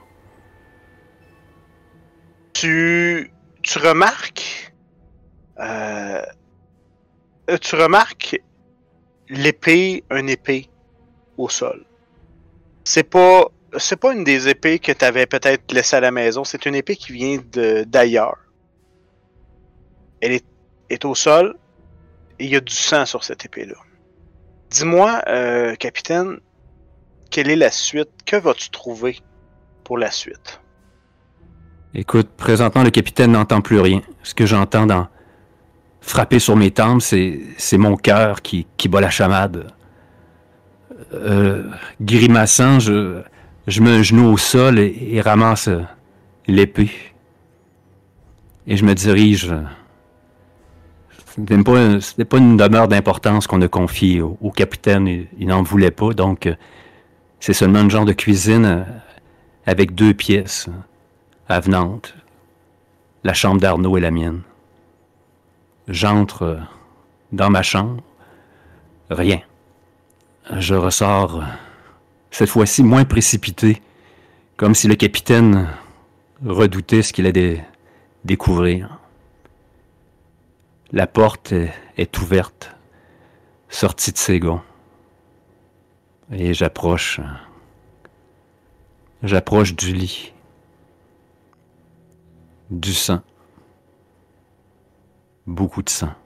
Tu, tu remarques... Euh, tu remarques l'épée, une épée au sol. C'est pas... C'est pas une des épées que tu avais peut-être laissée à la maison. C'est une épée qui vient de, d'ailleurs. Elle est, est au sol et il y a du sang sur cette épée-là. Dis-moi, euh, capitaine, quelle est la suite? Que vas-tu trouver pour la suite? Écoute, présentement, le capitaine n'entend plus rien. Ce que j'entends dans frapper sur mes tempes, c'est, c'est mon cœur qui, qui bat la chamade. Euh, grimaçant, je, je mets un genou au sol et, et ramasse l'épée. Et je me dirige... C'était pas, c'était pas une demeure d'importance qu'on a confiée au, au capitaine. Il, il n'en voulait pas, donc c'est seulement un genre de cuisine avec deux pièces avenantes. La chambre d'Arnaud et la mienne. J'entre dans ma chambre. Rien. Je ressors cette fois-ci moins précipité, comme si le capitaine redoutait ce qu'il allait découvrir. La porte est, est ouverte, sortie de ses gonds. Et j'approche. J'approche du lit. Du sang. Beaucoup de sang.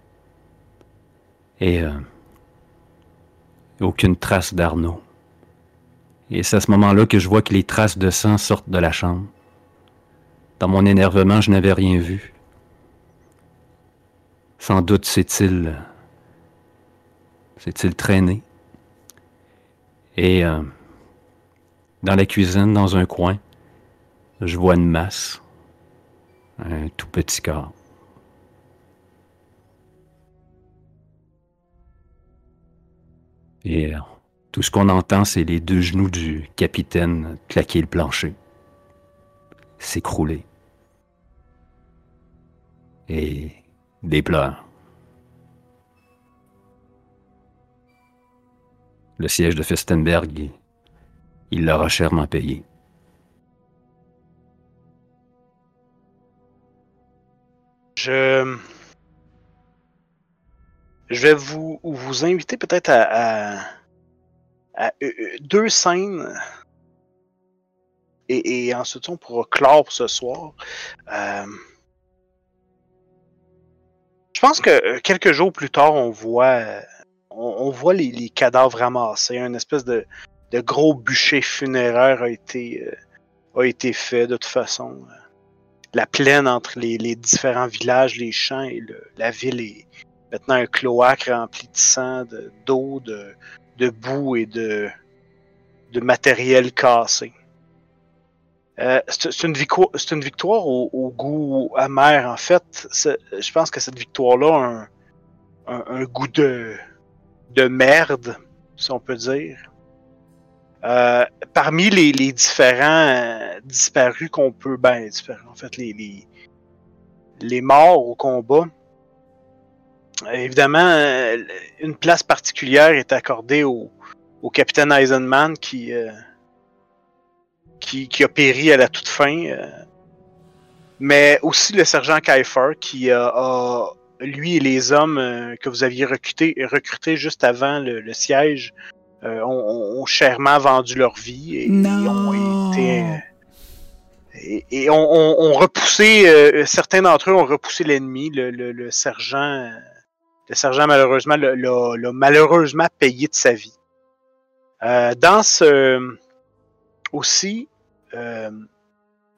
Et euh, aucune trace d'Arnaud. Et c'est à ce moment-là que je vois que les traces de sang sortent de la chambre. Dans mon énervement, je n'avais rien vu. Sans doute s'est-il... s'est-il traîné. Et euh, dans la cuisine, dans un coin, je vois une masse. Un tout petit corps. Et euh, tout ce qu'on entend, c'est les deux genoux du capitaine claquer le plancher. S'écrouler. Et... des pleurs. Le siège de Festenberg, il, il l'aura chèrement payé. Je... Je vais vous, vous inviter peut-être à, à, à, à deux scènes et, et ensuite on pourra clore pour ce soir. Euh... Je pense que quelques jours plus tard, on voit, on, on voit les, les cadavres ramassés. Un espèce de, de gros bûcher funéraire a été, euh, a été fait de toute façon. La plaine entre les, les différents villages, les champs et le, la ville est maintenant un cloaque rempli de sang, de, d'eau, de, de boue et de, de matériel cassé. Euh, c'est, c'est, une victoire, c'est une victoire au, au goût amer, en fait. C'est, je pense que cette victoire-là a un, un, un goût de, de merde, si on peut dire. Euh, parmi les, les différents euh, disparus qu'on peut... Ben, disparus, en fait, les, les, les morts au combat, évidemment, euh, une place particulière est accordée au, au capitaine Eisenman qui... Euh, Qui, qui a péri à la toute fin, euh, mais aussi le sergent Kiefer qui euh, a, lui et les hommes euh, que vous aviez recrutés recruté juste avant le, le siège, euh, ont, ont chèrement vendu leur vie et, et ont été... Euh, et, et ont, ont, ont repoussé, euh, certains d'entre eux ont repoussé l'ennemi, le, le, le sergent... Le sergent, malheureusement, l'a, l'a, l'a malheureusement payé de sa vie. Euh, dans ce... Aussi, euh,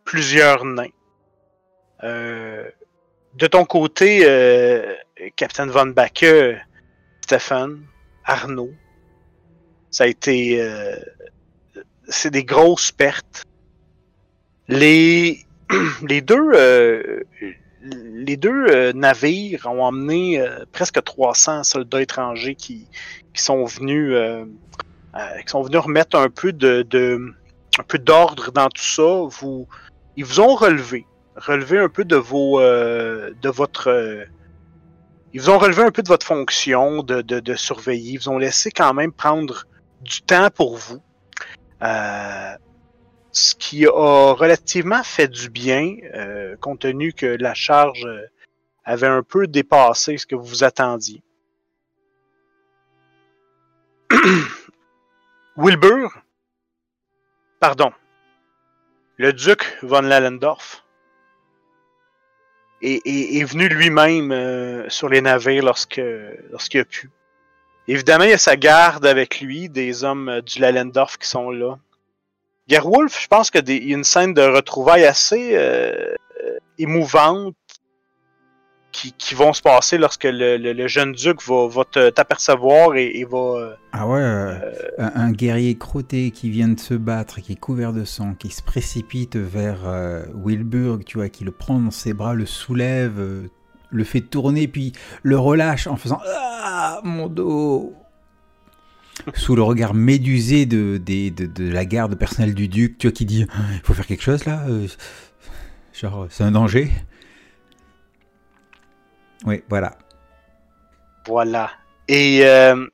plusieurs nains. Euh, de ton côté, euh, Capitaine Von Backe, Stéphane, Arnaud, ça a été... Euh, c'est des grosses pertes. Les, les deux, euh, les deux euh, navires ont emmené euh, presque trois cents soldats étrangers qui, qui sont venus, euh, euh, qui sont venus remettre un peu de, de un peu d'ordre dans tout ça. Vous, ils vous ont relevé, relevé un peu de vos, euh, de votre, euh, ils vous ont relevé un peu de votre fonction de, de, de surveiller. Ils vous ont laissé quand même prendre du temps pour vous. Euh, ce qui a relativement fait du bien, euh, compte tenu que la charge avait un peu dépassé ce que vous vous attendiez. Wilbur, pardon, le duc von Lallendorf est, est, est venu lui-même euh, sur les navires lorsque, lorsqu'il a pu. Évidemment, il y a sa garde avec lui, des hommes euh, du Lallendorf qui sont là. Gerwolf, je pense qu'il y a une scène de retrouvailles assez euh, émouvante qui, qui vont se passer lorsque le, le, le jeune duc va, va te, t'apercevoir et, et va... Euh, ah ouais, euh, un, un guerrier crotté qui vient de se battre, qui est couvert de sang, qui se précipite vers euh, Wilbur, tu vois, qui le prend dans ses bras, le soulève, euh, le fait tourner, puis le relâche en faisant « Ah, mon dos !» Sous le regard médusé de, de, de, de la garde personnelle du duc, tu vois, qui dit « Il faut faire quelque chose, là euh, genre, c'est un danger ?» Oui, voilà. Voilà. Et... Euh...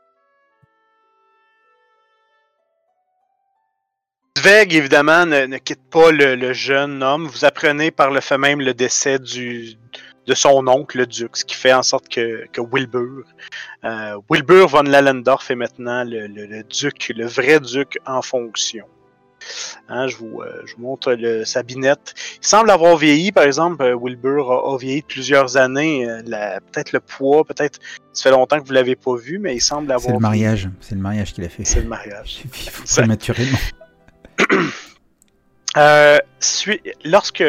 Sveg, évidemment, ne, ne quitte pas le, le jeune homme. Vous apprenez par le fait même le décès du, de son oncle, le duc, ce qui fait en sorte que, que Wilbur, euh, Wilbur von Lallendorf est maintenant le, le, le duc, le vrai duc en fonction. Hein, je, vous, euh, je vous montre le, sa binette. Il semble avoir vieilli, par exemple, euh, Wilbur a, a vieilli de plusieurs années. Euh, la, peut-être le poids, peut-être... Ça fait longtemps que vous ne l'avez pas vu, mais il semble avoir... C'est le mariage, vieilli. C'est le mariage qu'il a fait. C'est le mariage. Il faut prématurément. euh, suis, lorsque...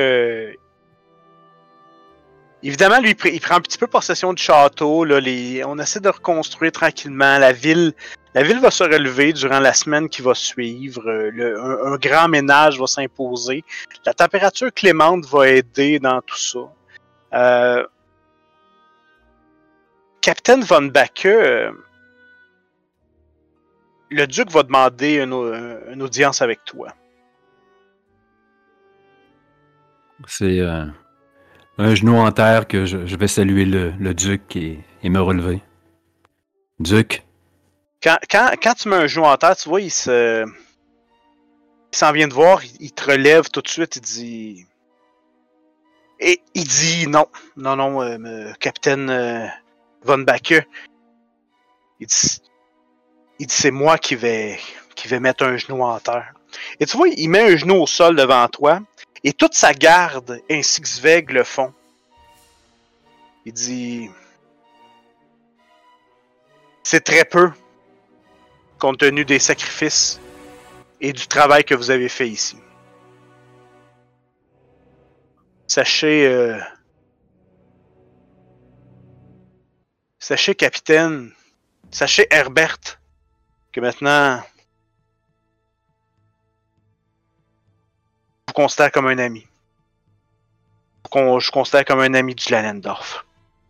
Évidemment, lui, il prend un petit peu possession du château. Là, les, on essaie de reconstruire tranquillement. La ville, la ville va se relever durant la semaine qui va suivre. Le, un, un grand ménage va s'imposer. La température clémente va aider dans tout ça. Euh, Capitaine Von Backe, euh, le duc va demander une, une audience avec toi. C'est... Euh... un genou en terre que je, je vais saluer le, le duc et, et me relever. Duc. Quand, quand, quand tu mets un genou en terre, tu vois, il se... Il s'en vient de voir, il, il te relève tout de suite, il dit... Et il dit non, non, non, euh, capitaine euh, Von Backe. Il dit... Il dit, c'est moi qui vais, qui vais mettre un genou en terre. Et tu vois, il met un genou au sol devant toi. Et toute sa garde, ainsi que Sveg, le font. Il dit... C'est très peu, compte tenu des sacrifices et du travail que vous avez fait ici. Sachez... Euh... Sachez, capitaine... Sachez, Herbert, que maintenant... Je vous considère comme un ami. Je vous considère comme un ami du Lallendorf.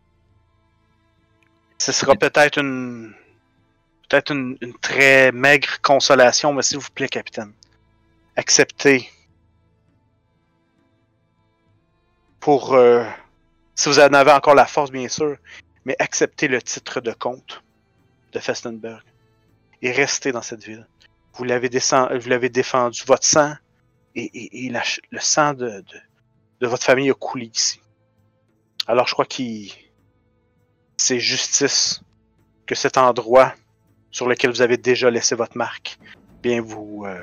Ce sera peut-être une peut-être une, une très maigre consolation, mais s'il vous plaît, capitaine, acceptez pour, euh, si vous en avez encore la force, bien sûr, mais acceptez le titre de comte de Festenberg et restez dans cette ville. Vous l'avez, descend, vous l'avez défendu, votre sang et, et, et la, le sang de, de, de votre famille a coulé ici. Alors je crois qu'il c'est justice que cet endroit sur lequel vous avez déjà laissé votre marque, bien vous euh,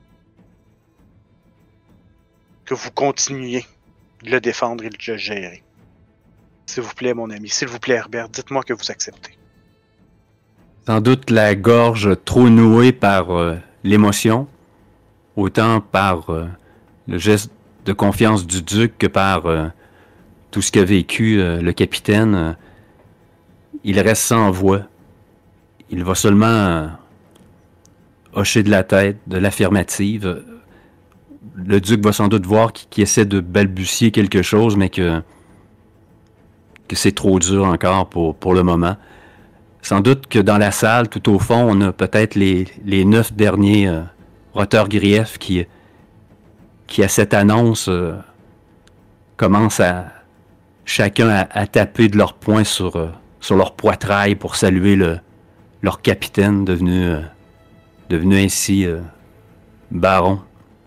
que vous continuiez de le défendre et de le gérer. S'il vous plaît, mon ami, s'il vous plaît, Herbert, dites-moi que vous acceptez. Sans doute la gorge trop nouée par euh, l'émotion, autant par euh, le geste de confiance du duc que par euh, tout ce qu'a vécu euh, le capitaine, euh, il reste sans voix. Il va seulement euh, hocher de la tête, de l'affirmative. Le duc va sans doute voir qu'il, qu'il essaie de balbutier quelque chose, mais que, que c'est trop dur encore pour, pour le moment. Sans doute que dans la salle, tout au fond, on a peut-être les, les neuf derniers euh, roteurs-griefs qui, qui, à cette annonce, euh, commencent à chacun à, à taper de leur poing sur, euh, sur leur poitrail pour saluer le, leur capitaine devenu, euh, devenu ainsi euh, baron.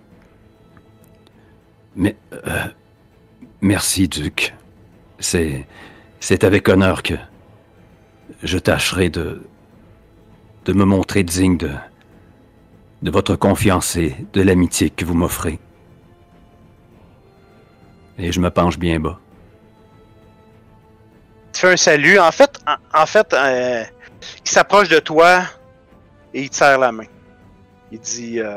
Mais euh, merci, duc. C'est, c'est avec honneur que je tâcherai de, de me montrer digne de, de votre confiance et de l'amitié que vous m'offrez. Et je me penche bien bas. Tu fais un salut. En fait, en, en fait, euh, il s'approche de toi et il te serre la main. Il dit euh,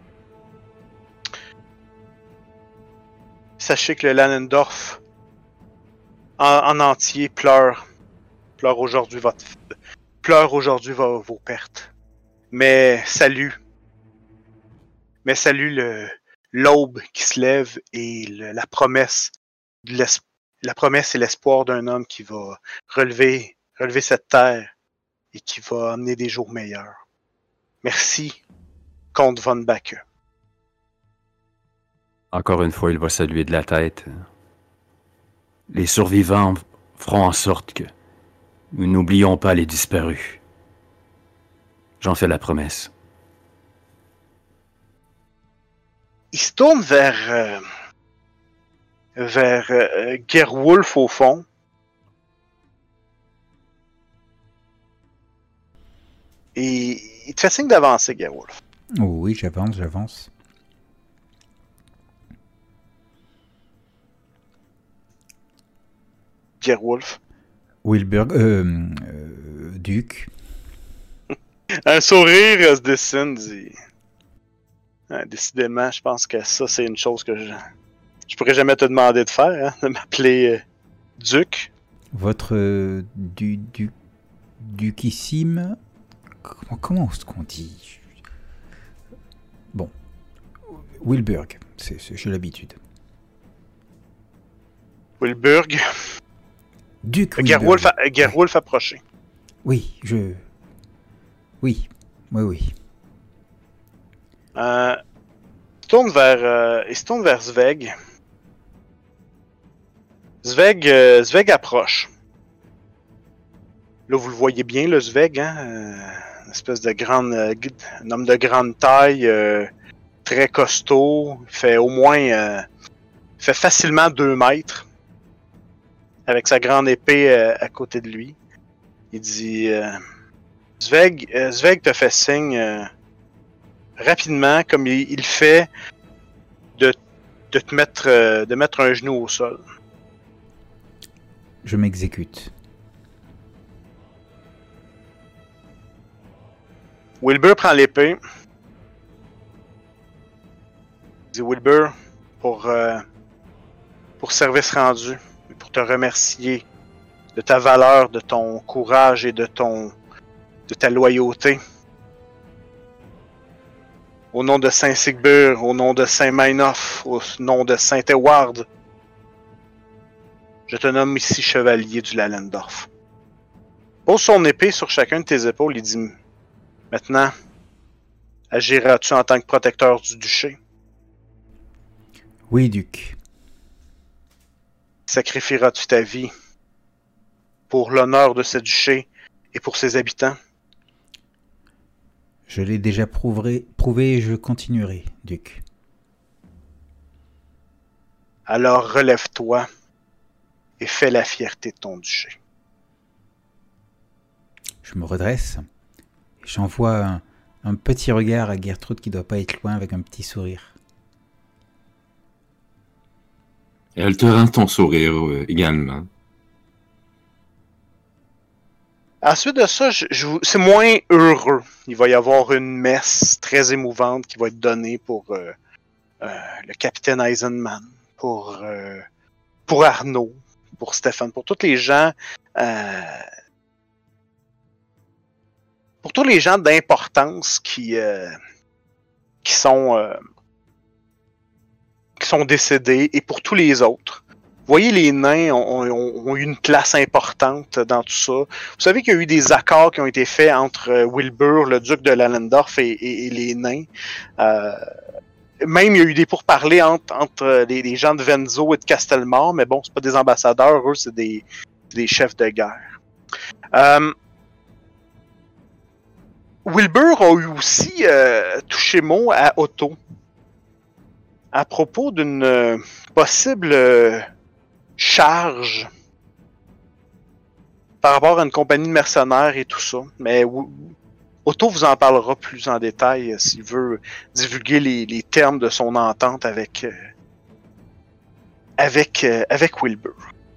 sachez que le Lanendorf en, en entier pleure. Pleure aujourd'hui votre pleure aujourd'hui vos, vos pertes. Mais salut. Mais salut le l'aube qui se lève et le, la promesse de l'espoir. La promesse et l'espoir d'un homme qui va relever, relever cette terre et qui va amener des jours meilleurs. Merci, comte von Backe. Encore une fois, il va saluer de la tête. Les survivants feront en sorte que nous n'oublions pas les disparus. J'en fais la promesse. Il se tourne vers... Euh, vers euh, Gerwolf au fond. Et il te fait signe d'avancer, Gerwolf. Oh oui, j'avance, j'avance. Gerwolf. Wilburg, euh, euh, Duc. Un sourire se dessine, dit... Ouais, décidément, je pense que ça, c'est une chose que je... Je pourrais jamais te demander de faire, hein, de m'appeler euh, Duc. Votre euh, du, du, Ducissime. Comment, comment est-ce qu'on dit? Bon. Wilburg, c'est, c'est, j'ai l'habitude. Wilburg. Duc Wilburg. Gerwolf, a, Gerwolf ouais. approché. Oui, je. Oui, oui, oui. Euh, il se tourne vers, euh, il se tourne vers Sveg. Sveg, euh, Sveg approche. Là, vous le voyez bien, le Sveg, hein? Euh, une espèce de grande... Euh, un homme de grande taille, euh, très costaud, fait au moins... Euh, fait facilement deux mètres, avec sa grande épée euh, à côté de lui. Il dit... Euh, Sveg, euh, Sveg te fait signe euh, rapidement, comme il, il fait, de, de te mettre, euh, de mettre un genou au sol. Je m'exécute. Wilbur prend l'épée. Il dit Wilbur, pour, euh, pour service rendu, pour te remercier de ta valeur, de ton courage et de ton de ta loyauté. Au nom de Saint Sigbur, au nom de Saint Meinhof, au nom de Saint Eward, je te nomme ici chevalier du Lanendorf. Pose son épée sur chacun de tes épaules et dit maintenant, agiras-tu en tant que protecteur du duché? Oui, Duc. Sacrifieras-tu ta vie pour l'honneur de ce duché et pour ses habitants? Je l'ai déjà prouvé, prouvé et je continuerai, Duc. Alors relève-toi et fais la fierté de ton duché. Je me redresse et j'envoie un, un petit regard à Gertrude qui doit pas être loin avec un petit sourire. Et elle te rend ton sourire euh, également. Ensuite de ça, je, je, c'est moins heureux. Il va y avoir une messe très émouvante qui va être donnée pour, euh, euh, le capitaine Eisenman, pour, euh, pour Arnaud, pour Stéphane, pour tous les gens, euh, pour tous les gens d'importance qui, euh, qui sont, euh, qui sont décédés, et pour tous les autres. Vous voyez, les nains ont, ont, ont eu une place importante dans tout ça. Vous savez qu'il y a eu des accords qui ont été faits entre Wilbur, le duc de Lallendorf, et, et, et les nains. Euh, même, il y a eu des pourparlers entre, entre les, les gens de Venzo et de Castelmore, mais bon, c'est pas des ambassadeurs, eux, c'est des, des chefs de guerre. Euh, Wilbur a eu aussi euh, touché mot à Otto à propos d'une euh, possible... Euh, charge par rapport à une compagnie de mercenaires et tout ça. Mais Otto vous en parlera plus en détail euh, s'il veut divulguer les, les termes de son entente avec euh, avec euh, avec Wilbur.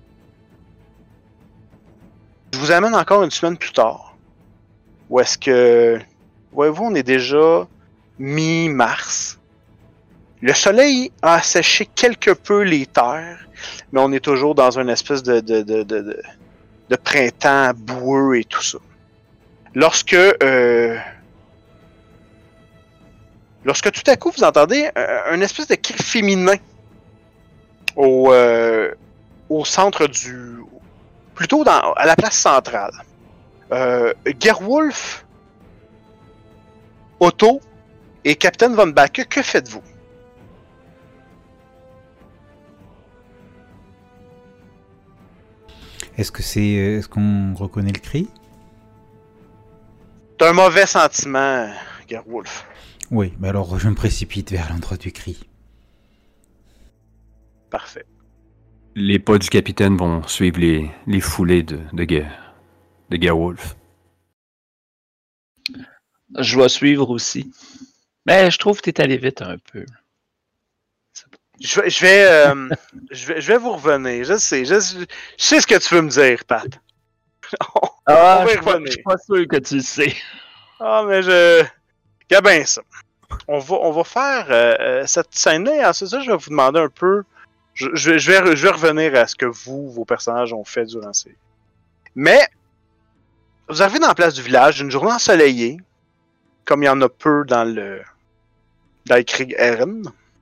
Je vous amène encore une semaine plus tard. Où est-ce que... Voyez-vous, on est déjà mi-mars. Le soleil a asséché quelque peu les terres, mais on est toujours dans une espèce de, de, de, de, de, de printemps boueux et tout ça. Lorsque, euh, lorsque tout à coup vous entendez un, un espèce de cri féminin au, euh, au centre du... plutôt dans, à la place centrale. Euh, Gerwolf, Otto et Captain Von Backe, que faites-vous? Est-ce que c'est, est-ce qu'on reconnaît le cri? T'as un mauvais sentiment, Gerwolf. Oui, mais alors je me précipite vers l'endroit du cri. Parfait. Les pas du capitaine vont suivre les, les foulées de, de guerre, de Gerwolf. Je vais suivre aussi. Mais je trouve que t'es allé vite un peu. Je vais, je vais, euh, je vais, je vais vous revenir. Je sais, je, je sais ce que tu veux me dire, Pat. on, Ah, on va je y suis pas, revenir. je suis pas sûr que tu le sais. Ah, mais je... Regarde bien ça. On va, on va faire euh, cette scène-là, et ensuite ça, je vais vous demander un peu... Je, je, je, vais, je vais revenir à ce que vous, vos personnages, ont fait durant ces... Mais, vous arrivez dans la place du village, une journée ensoleillée, comme il y en a peu dans le... dans les Krieg Ehren.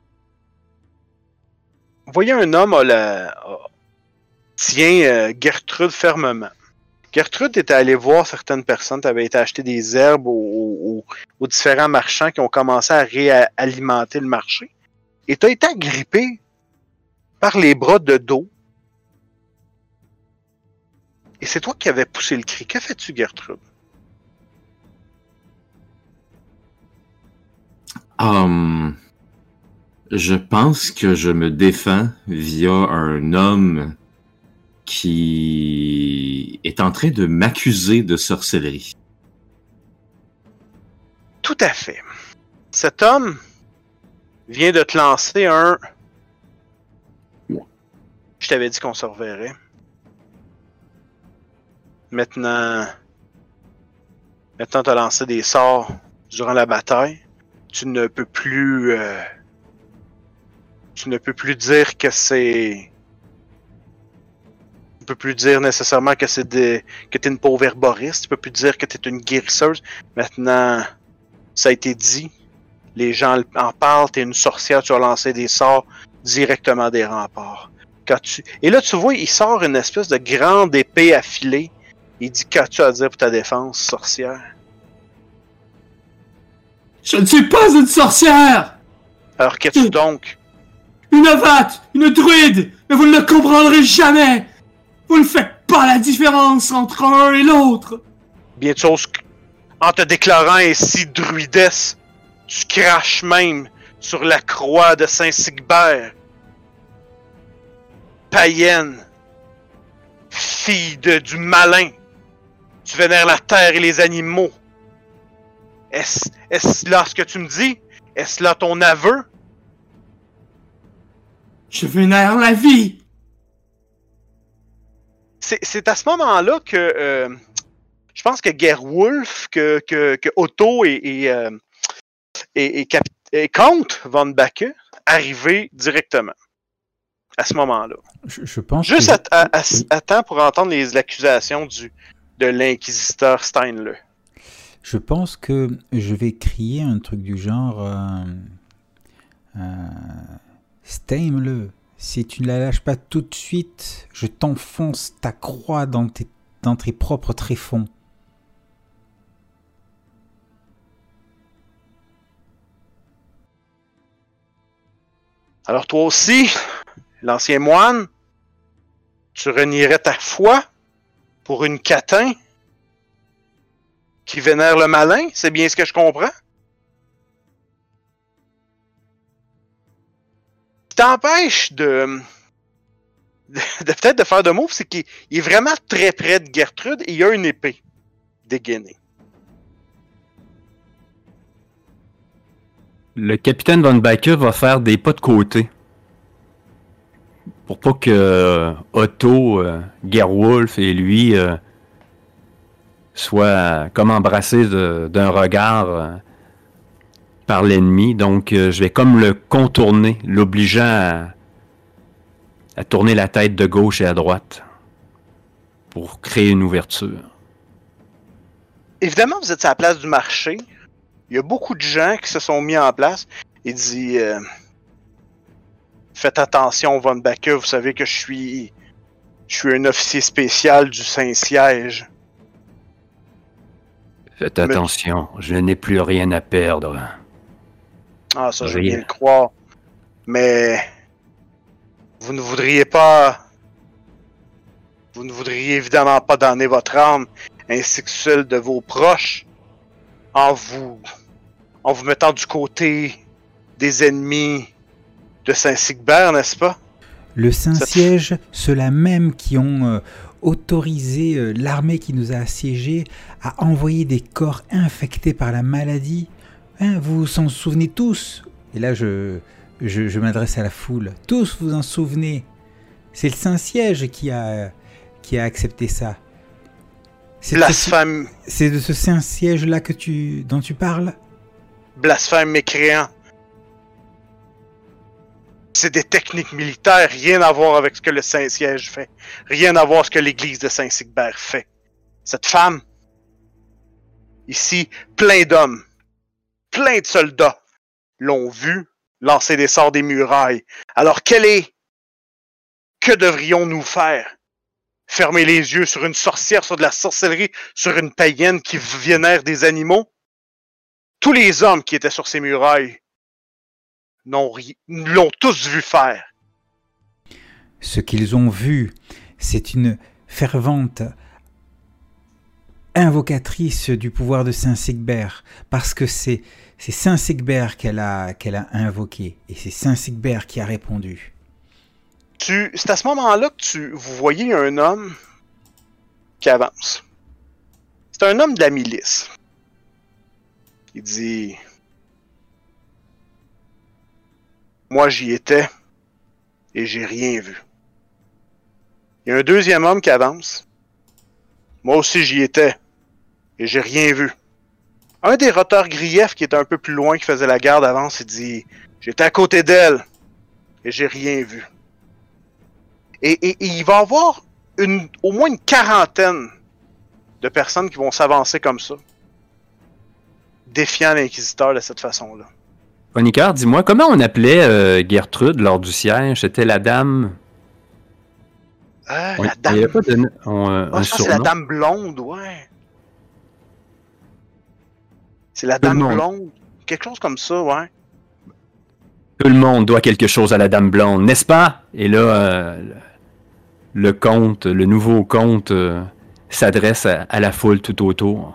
Vous voyez un homme a la... a... tient euh, Gertrude fermement. Gertrude était allée voir certaines personnes qui avaient été acheter des herbes aux, aux, aux différents marchands qui ont commencé à réalimenter le marché. Et tu as été agrippé par les bras de dos. Et c'est toi qui avais poussé le cri. Que fais-tu, Gertrude? Um, je pense que je me défends via un homme qui est en train de m'accuser de sorcellerie. Tout à fait. Cet homme vient de te lancer un... Je t'avais dit qu'on se reverrait. Maintenant... Maintenant, tu as lancé des sorts durant la bataille. Tu ne peux plus... Euh... Tu ne peux plus dire que c'est... Tu peux plus dire nécessairement que c'est des... que t'es une pauvre herboriste. Tu peux plus dire que t'es une guérisseuse. Maintenant, ça a été dit. Les gens en parlent. T'es une sorcière. Tu as lancé des sorts directement des remparts. Quand tu... Et là, tu vois, il sort une espèce de grande épée affilée. Il dit, qu'as-tu à dire pour ta défense, sorcière? Je ne suis pas une sorcière! Alors, qu'as-tu donc? Une avate! Une druide! Mais vous ne le comprendrez jamais! Vous ne faites pas la différence entre un et l'autre! Bien de choses en te déclarant ainsi druidesse, tu craches même sur la croix de Saint-Sigbert. Païenne, fille de, du malin, tu vénères la terre et les animaux. Est-ce, est-ce là ce que tu me dis? Est-ce là ton aveu? Je vénère la vie! C'est, c'est à ce moment-là que euh, je pense que Gerwolf, que, que, que Otto et, et, euh, et, et, Cap- et Comte Von Backe arriver directement. À ce moment-là. Je, je pense Juste que... à, à, à, à temps pour entendre les accusations du, de l'inquisiteur Steinle. Je pense que je vais crier un truc du genre... Euh, euh, Steinle, si tu ne la lâches pas tout de suite, je t'enfonce ta croix dans tes, dans tes propres tréfonds. Alors toi aussi, l'ancien moine, tu renierais ta foi pour une catin qui vénère le malin? C'est bien ce que je comprends? Ce qui t'empêche de, de, de peut-être de faire de mots, c'est qu'il est vraiment très près de Gertrude et il a une épée dégainée. Le capitaine Von Backe va faire des pas de côté. Pour pas que euh, Otto, euh, Gerwolf et lui euh, soient euh, comme embrassés de, d'un regard euh, par l'ennemi. Donc euh, je vais comme le contourner, l'obligeant à, à tourner la tête de gauche et à droite pour créer une ouverture. Évidemment, vous êtes à la place du marché. Il y a beaucoup de gens qui se sont mis en place. Il dit euh, faites attention, Von Backe, vous savez que je suis je suis un officier spécial du Saint-Siège. Faites attention, Mais... je n'ai plus rien à perdre. Ah, ça, je veux bien le croire. Mais vous ne voudriez pas vous ne voudriez évidemment pas donner votre âme ainsi que celle de vos proches en vous en vous mettant du côté des ennemis de Saint-Sigbert, n'est-ce pas? Le Saint-Siège, Cette... ceux-là même qui ont euh, autorisé euh, l'armée qui nous a assiégés à envoyer des corps infectés par la maladie. Hein, vous vous en souvenez tous? Et là, je, je, je m'adresse à la foule. Tous vous en souvenez? C'est le Saint-Siège qui a, qui a accepté ça. C'est Blasphème. De ce, c'est de ce Saint-Siège-là que tu, dont tu parles? Blasphème mécréant. C'est des techniques militaires, rien à voir avec ce que le Saint-Siège fait. Rien à voir avec ce que l'église de Saint-Sigbert fait. Cette femme, ici, plein d'hommes, plein de soldats, l'ont vu lancer des sorts des murailles. Alors, quel est... Que devrions-nous faire? Fermer les yeux sur une sorcière, sur de la sorcellerie, sur une païenne qui vénère des animaux? Tous les hommes qui étaient sur ces murailles n'ont ri... l'ont tous vu faire. Ce qu'ils ont vu, c'est une fervente invocatrice du pouvoir de Saint-Sigbert, parce que c'est, c'est Saint-Sigbert qu'elle a, qu'elle a invoqué, et c'est Saint-Sigbert qui a répondu. Tu, c'est à ce moment-là que tu, vous voyez un homme qui avance. C'est un homme de la milice. Il dit... Moi, j'y étais et j'ai rien vu. Il y a un deuxième homme qui avance. Moi aussi, j'y étais et j'ai rien vu. Un des roteurs griefs qui était un peu plus loin, qui faisait la garde, avance et dit « J'étais à côté d'elle et j'ai rien vu. » Et, et, et il va y avoir une, au moins une quarantaine de personnes qui vont s'avancer comme ça, défiant l'inquisiteur de cette façon-là. Ponicar, dis-moi, comment on appelait euh, Gertrude lors du siège? C'était la dame... Euh, on, la dame... Il n'y a pas de... On, euh, oh, un je pense surnom. c'est la dame blonde, ouais. C'est la dame blonde. Quelque chose comme ça, ouais. Tout le monde doit quelque chose à la dame blonde, n'est-ce pas? Et là, euh, le, le comte, le nouveau comte, euh, s'adresse à, à la foule tout autour.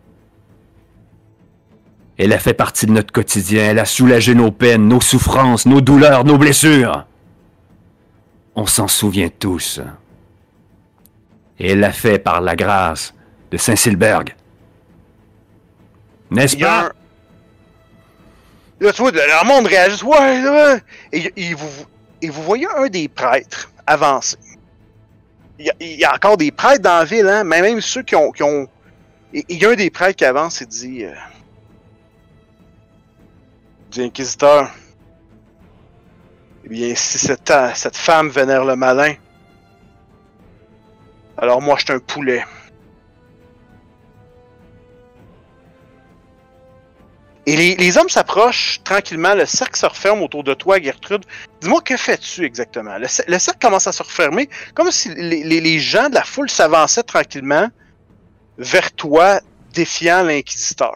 Elle a fait partie de notre quotidien, elle a soulagé nos peines, nos souffrances, nos douleurs, nos blessures. On s'en souvient tous. Et elle l'a fait par la grâce de Saint-Silberg. N'est-ce pas? Un... Là, tu vois, le monde réagit. Ouais, ouais. Et, et, vous, et vous voyez un des prêtres avancer. Il y, a, il y a encore des prêtres dans la ville, hein, mais même ceux qui ont... Qui ont... Et il y a un des prêtres qui avance et dit... Euh... dit, Inquisiteur, bien, si cette, cette femme vénère le malin, alors moi, je suis un poulet. Et les, les hommes s'approchent tranquillement, le cercle se referme autour de toi, Gertrude. Dis-moi, que fais-tu exactement? Le, le cercle commence à se refermer, comme si les, les, les gens de la foule s'avançaient tranquillement vers toi, défiant l'inquisiteur.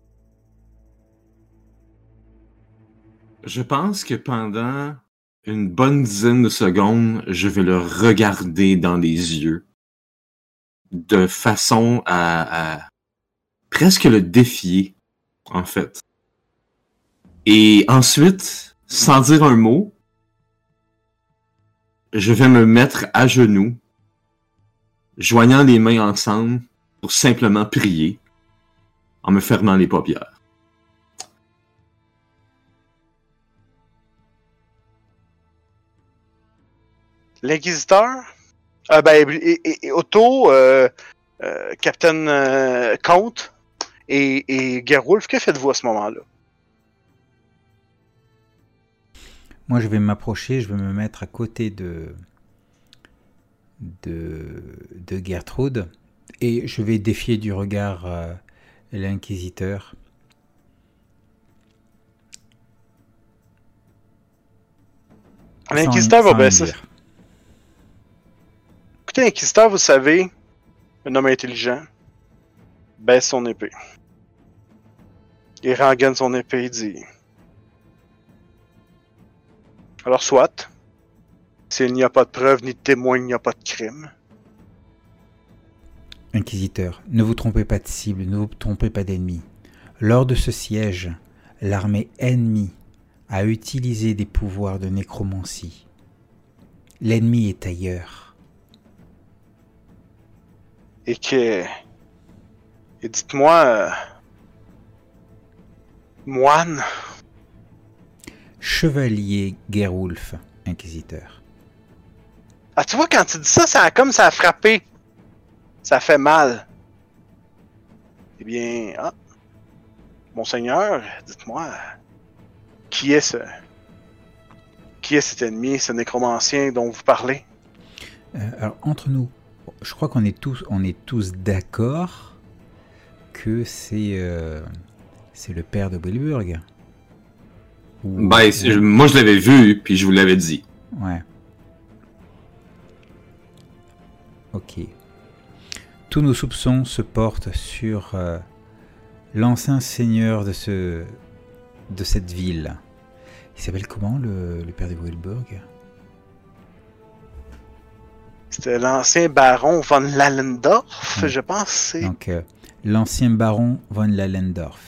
Je pense que pendant une bonne dizaine de secondes, je vais le regarder dans les yeux, de façon à, à presque le défier, en fait. Et ensuite, sans dire un mot, je vais me mettre à genoux, joignant les mains ensemble pour simplement prier, en me fermant les paupières. L'inquisiteur, euh, ben, et, et, et Otto, euh, euh, Capitaine euh, Comte et, et Gerwolf, que faites-vous à ce moment-là? Moi, je vais m'approcher, je vais me mettre à côté de, de, de Gertrude et je vais défier du regard euh, l'inquisiteur. L'inquisiteur Sans- va sans baisser. dire. Écoutez, l'inquisiteur, vous savez, un homme intelligent, baisse son épée. Il rengaine son épée et dit... Alors soit, s'il n'y a pas de preuve ni de témoin, il n'y a pas de crime. Inquisiteur, ne vous trompez pas de cible, ne vous trompez pas d'ennemi. Lors de ce siège, l'armée ennemie a utilisé des pouvoirs de nécromancie. L'ennemi est ailleurs. Et que... Et dites-moi... Euh... Moine... Chevalier Gerwolf, inquisiteur. Ah, tu vois, quand tu dis ça, ça a comme ça a frappé. Ça fait mal. Eh bien, ah, Monseigneur, dites-moi, qui est ce... Qui est cet ennemi, ce nécromancien dont vous parlez? Euh, alors, entre nous, je crois qu'on est tous, on est tous d'accord que c'est euh, c'est le père de Wilburg. Ou- Ben, c'est- je- moi, je l'avais vu, puis je vous l'avais dit. Ouais. Ok. Tous nos soupçons se portent sur euh, l'ancien seigneur de ce de cette ville. Il s'appelle comment le, le père de Wilburg? C'était l'ancien baron von Lallendorf, Ouais. je pense. C'est... Donc euh, l'ancien baron von Lallendorf.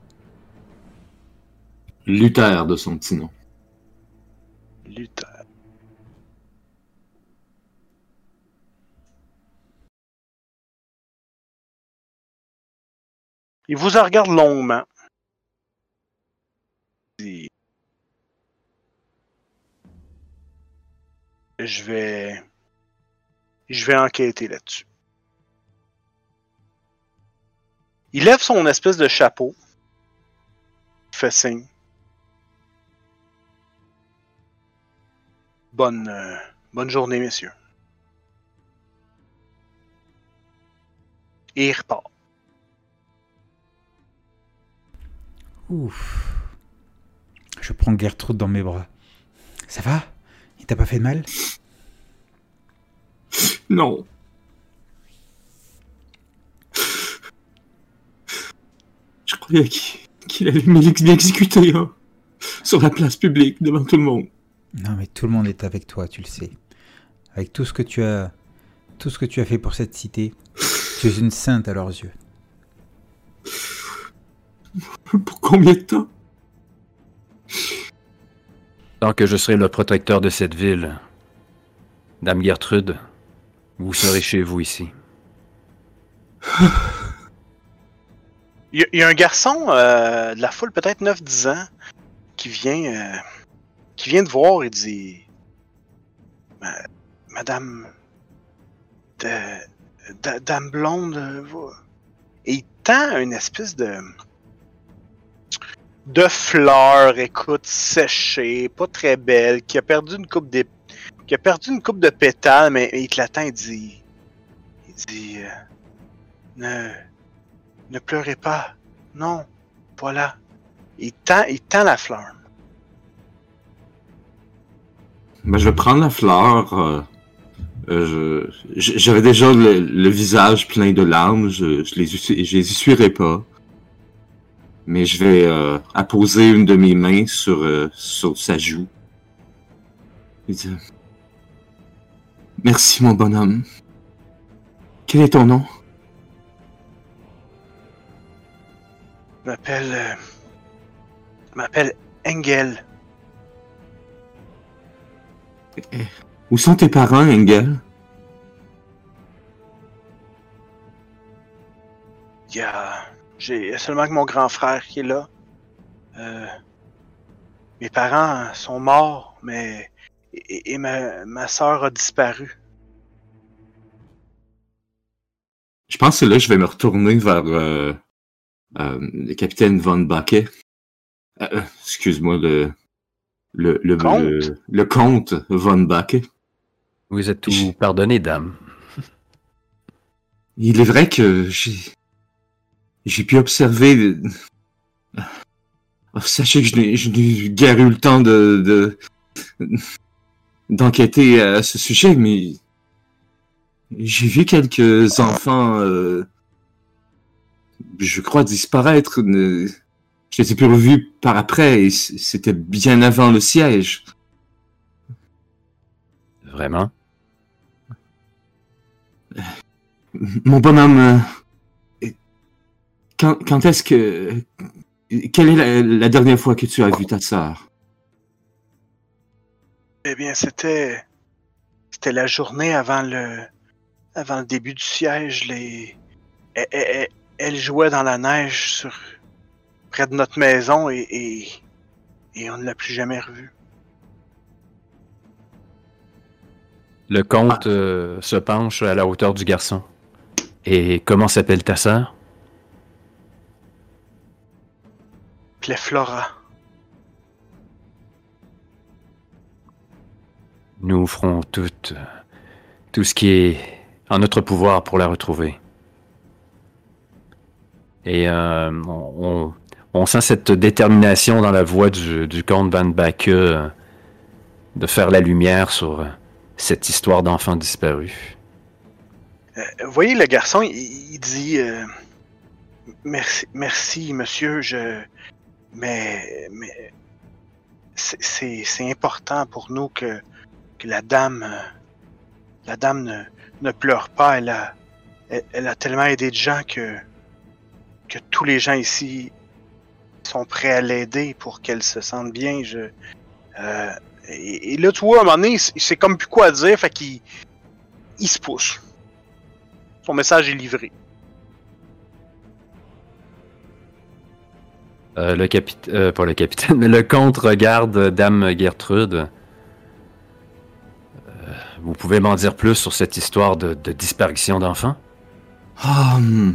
Luther de son petit nom. Luther. Il vous en regarde longuement. Il dit, Je vais... Je vais enquêter là-dessus. Il lève son espèce de chapeau. Il fait signe. Bonne, euh, bonne journée, messieurs. Et il repart. Ouf. Je prends Gertrude dans mes bras. Ça va? Il t'a pas fait de mal? Non. Je croyais qu'il qu'il allait m'exécuter, hein, sur la place publique, devant tout le monde. Non, mais tout le monde est avec toi, tu le sais. Avec tout ce que tu as, tout ce que tu as fait pour cette cité, tu es une sainte à leurs yeux. Pour combien de temps? Tant que je serai le protecteur de cette ville, Dame Gertrude, vous serez chez vous ici. Il y, a- il y a un garçon euh, de la foule, peut-être neuf dix ans, qui vient, euh, qui vient te voir et dit Ma- Madame. de- da- Dame Blonde. euh, vous- Et il tend une espèce de. de fleurs, écoute, séchées, pas très belles, qui a perdu une coupe de, qui a perdu une coupe de pétales, mais il te l'attend, il dit, il dit, euh, ne, ne pleurez pas, non, voilà. Il tend, il tend la fleur. Ben, je vais prendre la fleur. Euh, euh, je, j'avais déjà le, le visage plein de larmes. Je, je les, je les essuierai pas. Mais je vais euh, apposer une de mes mains sur, euh, sur sa joue. Et dire, merci, mon bonhomme. Quel est ton nom? Je m'appelle... Euh, je m'appelle Engel. Où sont tes parents, Engel? Il y a... J'ai seulement que mon grand frère qui est là. Euh, mes parents sont morts, mais... Et, et ma, ma sœur a disparu. Je pense que là, je vais me retourner vers euh, euh, le capitaine Von Baquet. Euh, excuse-moi, le... Le, le, Comte? le, le comte Von Baquet. Vous êtes tout pardonné, dame. Il est vrai que j'ai... J'ai pu observer... Oh, sachez que je n'ai, je n'ai guère eu le temps de... de... d'enquêter à ce sujet, mais... J'ai vu quelques enfants... Euh... Je crois disparaître. Ne... Je les ai plus revus par après, et c'était bien avant le siège. Vraiment? Mon bonhomme, quand, quand est-ce que... Quelle est la, la dernière fois que tu as vu ta sœur? Eh bien, c'était... C'était la journée avant le... Avant le début du siège, les... Elle, elle, elle jouait dans la neige sur... près de notre maison et... et, et on ne l'a plus jamais revue. Le comte euh, se penche à la hauteur du garçon. Et comment s'appelle ta sœur? Cleflora. Nous ferons tout, tout ce qui est en notre pouvoir pour la retrouver. Et euh, on, on sent cette détermination dans la voix du, du comte Van Baque euh, de faire la lumière sur euh, cette histoire d'enfant disparu. Euh, vous voyez, le garçon, il, il dit euh, merci, merci, monsieur, je. Mais. mais c'est, c'est, c'est important pour nous que, que la dame. Euh, la dame ne, ne pleure pas. Elle a, elle, elle a tellement aidé de gens que. que tous les gens ici sont prêts à l'aider pour qu'elle se sente bien. Je. Euh, et, et là, tu vois, à un moment donné, il sait comme plus quoi dire, fait qu'il. Il se pousse. Son message est livré. Euh, le capitaine, euh, pas le capitaine, mais le comte regarde Dame Gertrude. Euh, vous pouvez m'en dire plus sur cette histoire de, de disparition d'enfants? Ah, hum.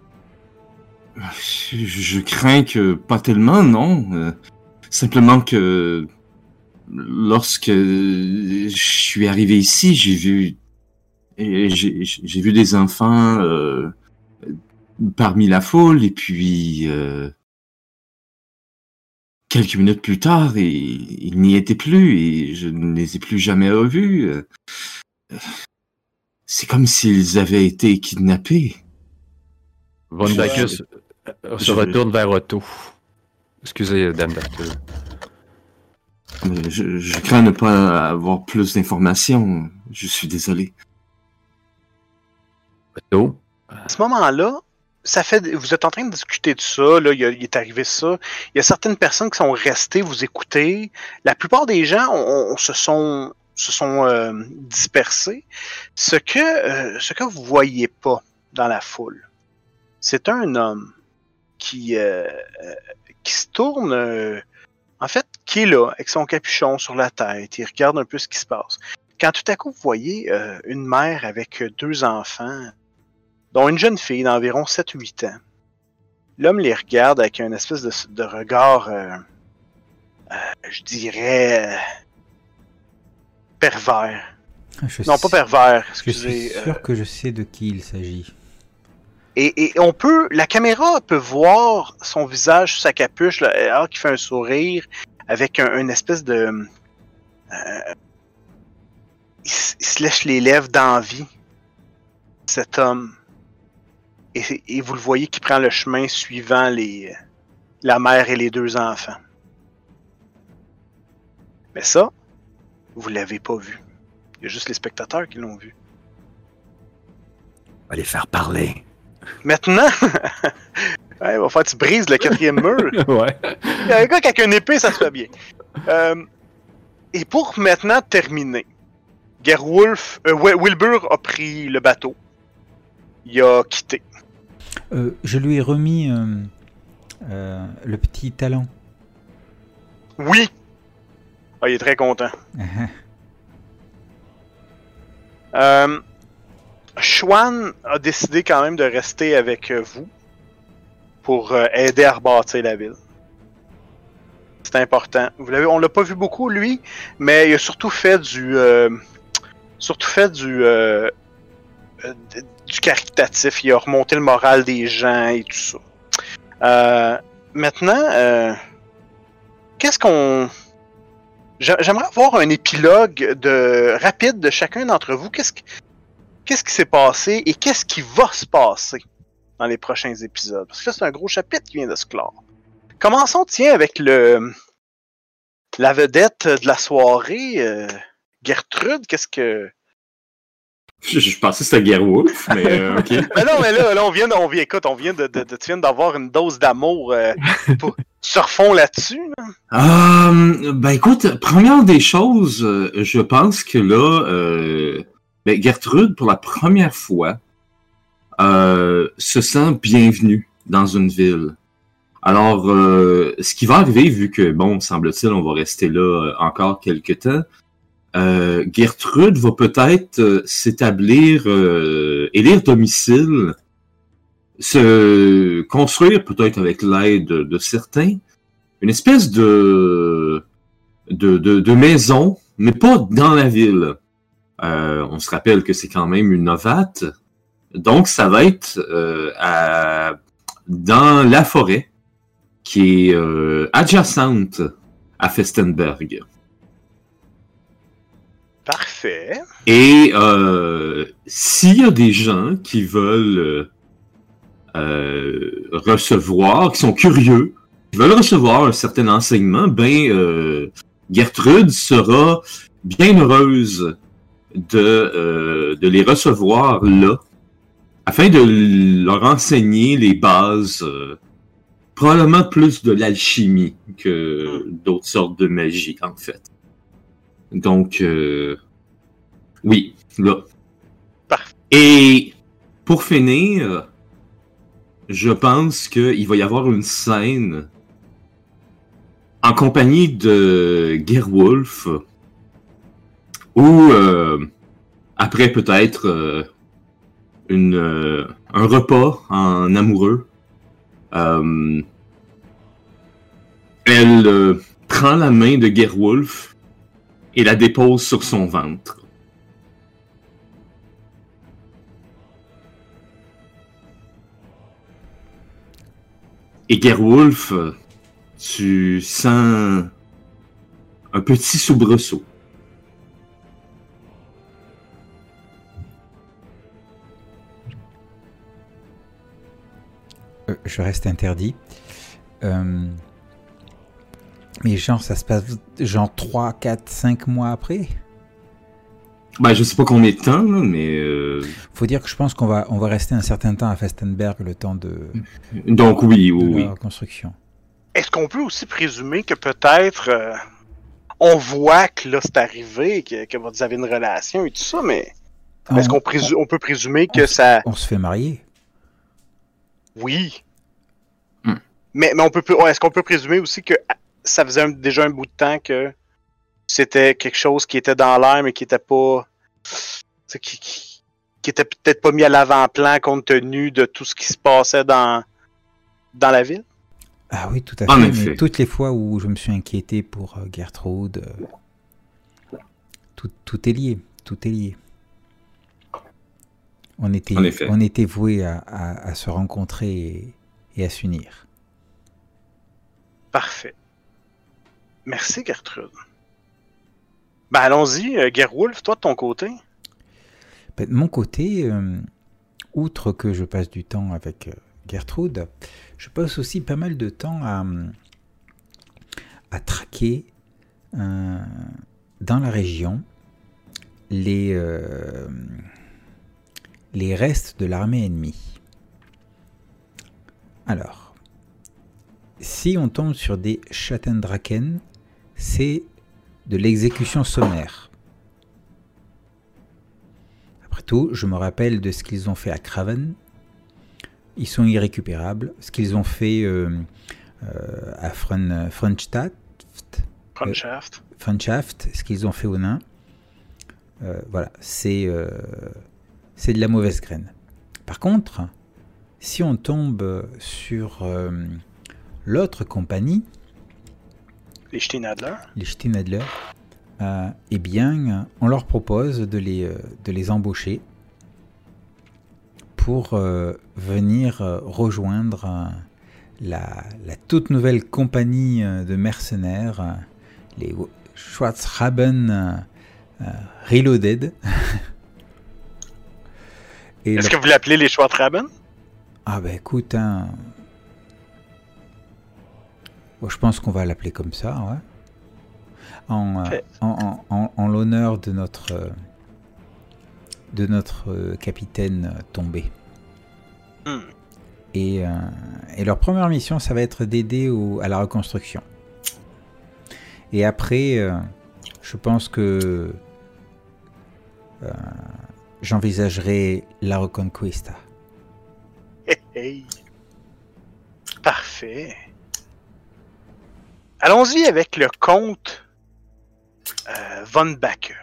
je, je crains que pas tellement, non. Euh, simplement que lorsque je suis arrivé ici, j'ai vu et j'ai, j'ai vu des enfants euh, parmi la foule, et puis euh, quelques minutes plus tard, et, ils n'y étaient plus, et je ne les ai plus jamais revus. C'est comme s'ils avaient été kidnappés. Von Je- Bacchus je- se je- retourne vers Otto. Excusez, Dame Berthe. Mais Je, je crains ne pas avoir plus d'informations. Je suis désolé. Otto? À ce moment-là, ça fait, vous êtes en train de discuter de ça, là, il, y a- il est arrivé ça. Il y a certaines personnes qui sont restées vous écouter. La plupart des gens on, on se sont, se sont euh, dispersés. Ce que, euh, ce que vous voyez pas dans la foule, c'est un homme qui, euh, euh, qui se tourne, euh, en fait, qui est là, avec son capuchon sur la tête. Il regarde un peu ce qui se passe. Quand tout à coup, vous voyez euh, une mère avec deux enfants, dont une jeune fille d'environ sept huit ans. l'homme les regarde avec un espèce de, de regard, euh, euh, je dirais, euh, pervers. Je Non, sais- pas pervers, Je suis excusez. sûr euh, que je sais de qui il s'agit. et, et on peut, la caméra peut voir son visage sous sa capuche, là, alors qu'il fait un sourire, avec un, une espèce de... euh, il, s- il se lèche les lèvres d'envie, cet homme. Et, et vous le voyez qui prend le chemin suivant les, la mère et les deux enfants. Mais ça, vous l'avez pas vu. Il y a juste les spectateurs qui l'ont vu. On va les faire parler. Maintenant, ouais, il va falloir que tu brises le quatrième mur. Ouais. Il y a un gars qui a une épée, ça se fait bien. Euh, et pour maintenant terminer, Gerwolf, euh, Wil- Wilbur a pris le bateau. Il a quitté. Euh, je lui ai remis euh, euh, le petit talent. Oui! Ah, il est très content. Euh, Schwann a décidé quand même de rester avec euh, vous pour euh, aider à rebâtir la ville. C'est important. Vous l'avez, on l'a pas vu beaucoup lui, mais il a surtout fait du, euh, surtout fait du, euh, euh, d- du caritatif. Il a remonté le moral des gens et tout ça. Euh, maintenant, euh, qu'est-ce qu'on J'a- J'aimerais avoir un épilogue de rapide de chacun d'entre vous. Qu'est-ce qui, qu'est-ce qui s'est passé et qu'est-ce qui va se passer dans les prochains épisodes? Parce que là, c'est un gros chapitre qui vient de se clore. Commençons, tiens, avec le la vedette de la soirée, euh, Gertrude. Qu'est-ce que... Je, je pensais que c'était Gerwolf, mais euh, ok. Mais non, mais là, là on vient, de- on vient, écoute, on vient de, de, de- tu viens d'avoir une dose d'amour. Euh, pour, surfons là-dessus. Là. Euh, ben écoute, première des choses, euh, je pense que là, euh, ben Gertrude, pour la première fois, euh, se sent bienvenue dans une ville. Alors, euh, ce qui va arriver, vu que, bon, semble-t-il, on va rester là euh, encore quelques temps, euh, Gertrude va peut-être euh, s'établir, euh, élire domicile, se construire, peut-être avec l'aide de, de certains, une espèce de, de, de, de maison, mais pas dans la ville. Euh, on se rappelle que c'est quand même une novate, donc ça va être euh, à, dans la forêt, qui est euh, adjacente à Festenberg. Parfait. Et euh, s'il y a des gens qui veulent euh, recevoir, qui sont curieux, qui veulent recevoir un certain enseignement, ben euh, Gertrude sera bien heureuse de, euh, de les recevoir là, afin de leur enseigner les bases, euh, probablement plus de l'alchimie que d'autres sortes de magie, en fait. Donc, euh, oui, là. Parfait. Et pour finir, je pense qu'il va y avoir une scène en compagnie de Gerwolf où, euh, après peut-être euh, une, euh, un repas en amoureux, euh, elle euh, prend la main de Gerwolf et la dépose sur son ventre. Et Gerwolf, tu sens un petit soubresaut. Euh, je reste interdit. Euh, mais genre, ça se passe genre trois, quatre, cinq mois après. Ben, je sais pas combien de temps, là, mais... Euh... Faut dire que je pense qu'on va, on va rester un certain temps à Festenberg, le temps de, Donc oui, oui, de oui. la construction. Est-ce qu'on peut aussi présumer que peut-être euh, on voit que là c'est arrivé, que, que vous avez une relation et tout ça, mais Ah, est-ce on, qu'on présu- on peut présumer on que se- ça... on se fait marier. Oui. Hmm. Mais, mais on peut, ouais, est-ce qu'on peut présumer aussi que ça faisait un- déjà un bout de temps que c'était quelque chose qui était dans l'air, mais qui était pas... Qui, qui, qui était peut-être pas mis à l'avant-plan compte tenu de tout ce qui se passait dans, dans la ville? Ah oui, tout à En fait. effet. Mais toutes les fois où je me suis inquiété pour euh, Gertrude, euh, tout, tout est lié. Tout est lié. On était, En effet. on était voués à, à- à se rencontrer et, et à s'unir. Parfait. Merci, Gertrude. Ben, allons-y, euh, Gerwolf, toi, de ton côté. Ben, de mon côté, euh, outre que je passe du temps avec euh, Gertrude, je passe aussi pas mal de temps à, à traquer euh, dans la région les, euh, les restes de l'armée ennemie. Alors, si on tombe sur des Schattendraken, c'est de l'exécution sommaire. Après tout, je me rappelle de ce qu'ils ont fait à Craven. Ils sont irrécupérables. Ce qu'ils ont fait euh, euh, à Fron- Fronstadt, Frontshaft. Frontshaft, ce qu'ils ont fait aux nains, euh, voilà, c'est euh, c'est de la mauvaise graine. Par contre, si on tombe sur euh, l'autre compagnie, Les Steinadler. les Steinadler, euh, eh bien, on leur propose de les, euh, de les embaucher pour euh, venir euh, rejoindre euh, la, la toute nouvelle compagnie euh, de mercenaires, euh, les Schwarzraben euh, euh, Reloaded. Et Est-ce le- que vous l'appelez les Schwartraben? Ah ben écoute, hein, bon, je pense qu'on va l'appeler comme ça, ouais. En, euh, Fait. en, en, en- en l'honneur de notre, euh, de notre euh, capitaine euh, tombé. Hmm. Et, euh, et leur première mission, ça va être d'aider au- à la reconstruction. Et après, euh, je pense que euh, j'envisagerai la Reconquista. Hey, hey. Parfait. Allons-y avec le comte euh, Von Backe.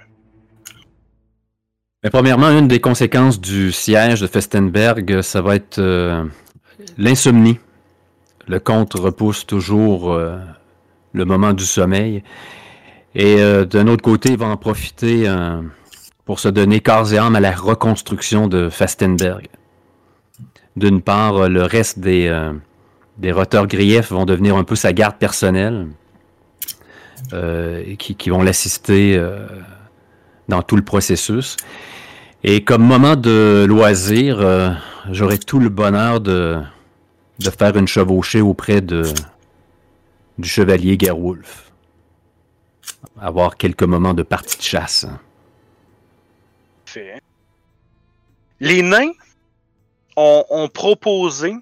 Mais premièrement, une des conséquences du siège de Festenberg, ça va être euh, l'insomnie. Le comte repousse toujours euh, le moment du sommeil. Et euh, d'un autre côté, il va en profiter euh, pour se donner corps et âme à la reconstruction de Festenberg. D'une part, euh, le reste des, euh, des roteurs griefs vont devenir un peu sa garde personnelle, euh, et qui, qui vont l'assister euh, dans tout le processus. Et comme moment de loisir, euh, j'aurai tout le bonheur de, de faire une chevauchée auprès de, du chevalier Gerwolf. Avoir quelques moments de partie de chasse. Parfait. Les nains ont, ont proposé.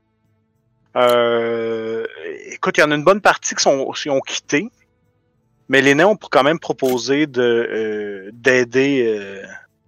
Euh, écoute, il y en a une bonne partie qui, sont, qui ont quitté. Mais les nains ont quand même proposé de euh, d'aider euh,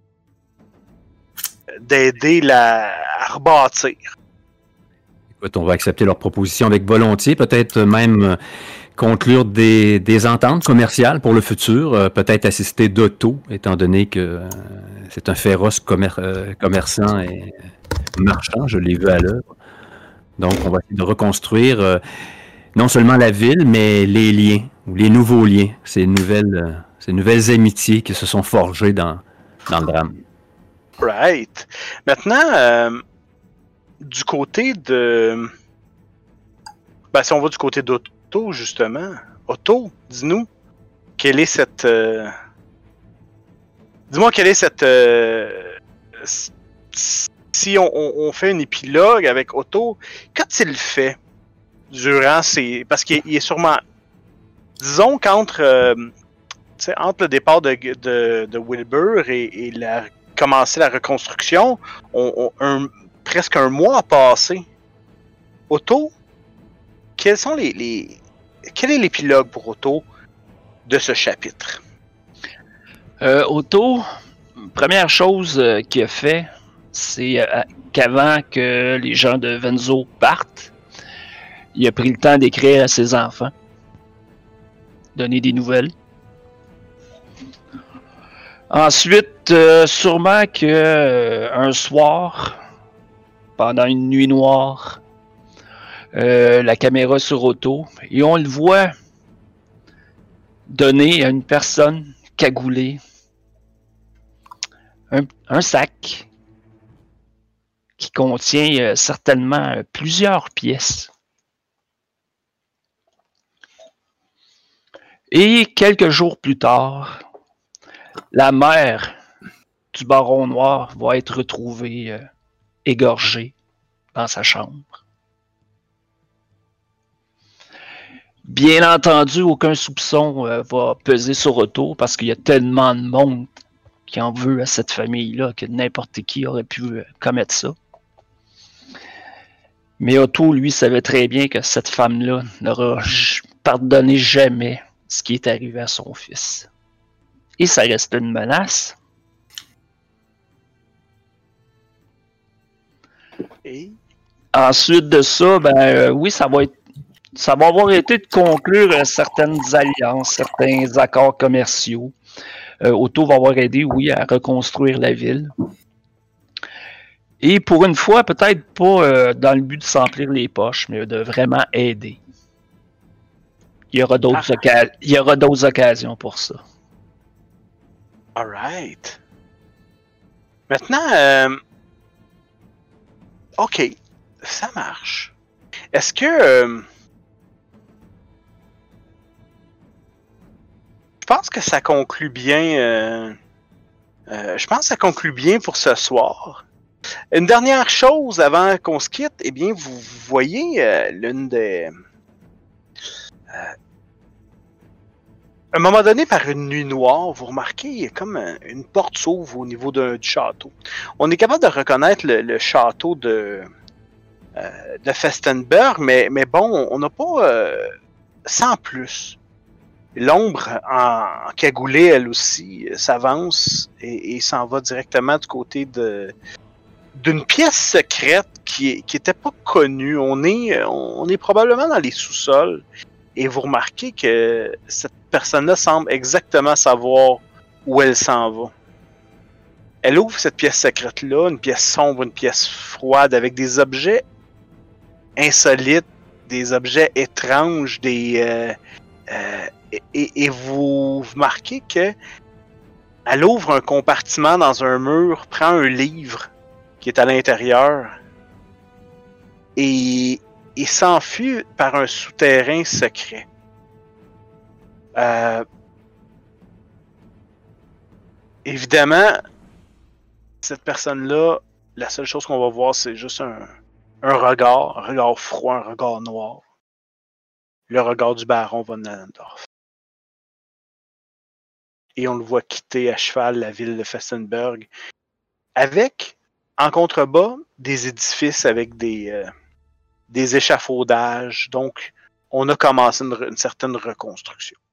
d'aider la à rebâtir. Écoute, on va accepter leur proposition avec volontiers, peut-être même euh, conclure des, des ententes commerciales pour le futur, euh, peut-être assister d'Otto, étant donné que euh, c'est un féroce commer- euh, commerçant et marchand, je l'ai vu à l'œuvre. Donc, on va essayer de reconstruire euh, non seulement la ville, mais les liens, ou les nouveaux liens, ces nouvelles, euh, ces nouvelles amitiés qui se sont forgées dans, dans le drame. Right. Maintenant, euh, du côté de... Ben, si on va du côté d'Otto, justement. Otto, dis-nous, quelle est cette... euh, Dis-moi quelle est cette... euh, Si on, on- on fait un épilogue avec Otto, qu'a-t-il fait durant ces... Parce qu'il il est sûrement... Disons qu'entre euh, tu sais, entre le départ de, de, de Wilbur et, et la, commencer la reconstruction, on, on- un, presque un mois a passé. Otto, quels sont les, les quel est l'épilogue pour Otto de ce chapitre? Euh, Otto, première chose euh, qu'il a fait, c'est euh, qu'avant que les gens de Venzo partent, il a pris le temps d'écrire à ses enfants, donner des nouvelles. Ensuite, euh, sûrement que euh, un soir, pendant une nuit noire, euh, la caméra sur Otto et on le voit donner à une personne cagoulée un, un sac qui contient euh, certainement euh, plusieurs pièces. Et quelques jours plus tard, la mère du baron noir va être retrouvée euh, égorgée dans sa chambre. Bien entendu, aucun soupçon euh, va peser sur Otto parce qu'il y a tellement de monde qui en veut à cette famille-là que n'importe qui aurait pu euh, commettre ça. Mais Otto, lui, savait très bien que cette femme-là n'aura pardonné jamais ce qui est arrivé à son fils. Et ça reste une menace. Et... Ensuite de ça, ben euh, oui, ça va être ça va avoir été de conclure euh, certaines alliances, certains accords commerciaux. Euh, Otto va avoir aidé, oui, à reconstruire la ville. Et pour une fois, peut-être pas euh, dans le but de s'emplir les poches, mais de vraiment aider. Il y aura d'autres Ah. oca- il y aura d'autres occasions pour ça. Alright. Maintenant, euh... ok, ça marche. Est-ce que... euh, Je pense que ça conclut bien... Euh... Euh, je pense que ça conclut bien pour ce soir. Une dernière chose avant qu'on se quitte, eh bien, vous voyez euh, l'une des... Euh... À un moment donné, par une nuit noire, vous remarquez, il y a comme un- une porte s'ouvre au niveau d'un- du château. On est capable de reconnaître le, le château de, euh, de Festenberg, mais, mais bon, on n'a pas euh, sans plus. L'ombre en, en cagoulée, elle aussi, euh, s'avance et, et s'en va directement du côté de d'une pièce secrète qui qui était pas connue. On est on est probablement dans les sous-sols et vous remarquez que cette personne-là semble exactement savoir où elle s'en va. Elle ouvre cette pièce secrète-là, une pièce sombre, une pièce froide avec des objets insolites, des objets étranges, des euh, euh, et, et vous remarquez que elle ouvre un compartiment dans un mur, prend un livre qui est à l'intérieur et, et s'enfuit par un souterrain secret. Euh, évidemment, cette personne-là, la seule chose qu'on va voir, c'est juste un, un regard, un regard froid, un regard noir. Le regard du baron von Nallendorf. Et on le voit quitter à cheval la ville de Festenberg avec, en contrebas, des édifices avec des, euh, des échafaudages. Donc, on a commencé une, une certaine reconstruction.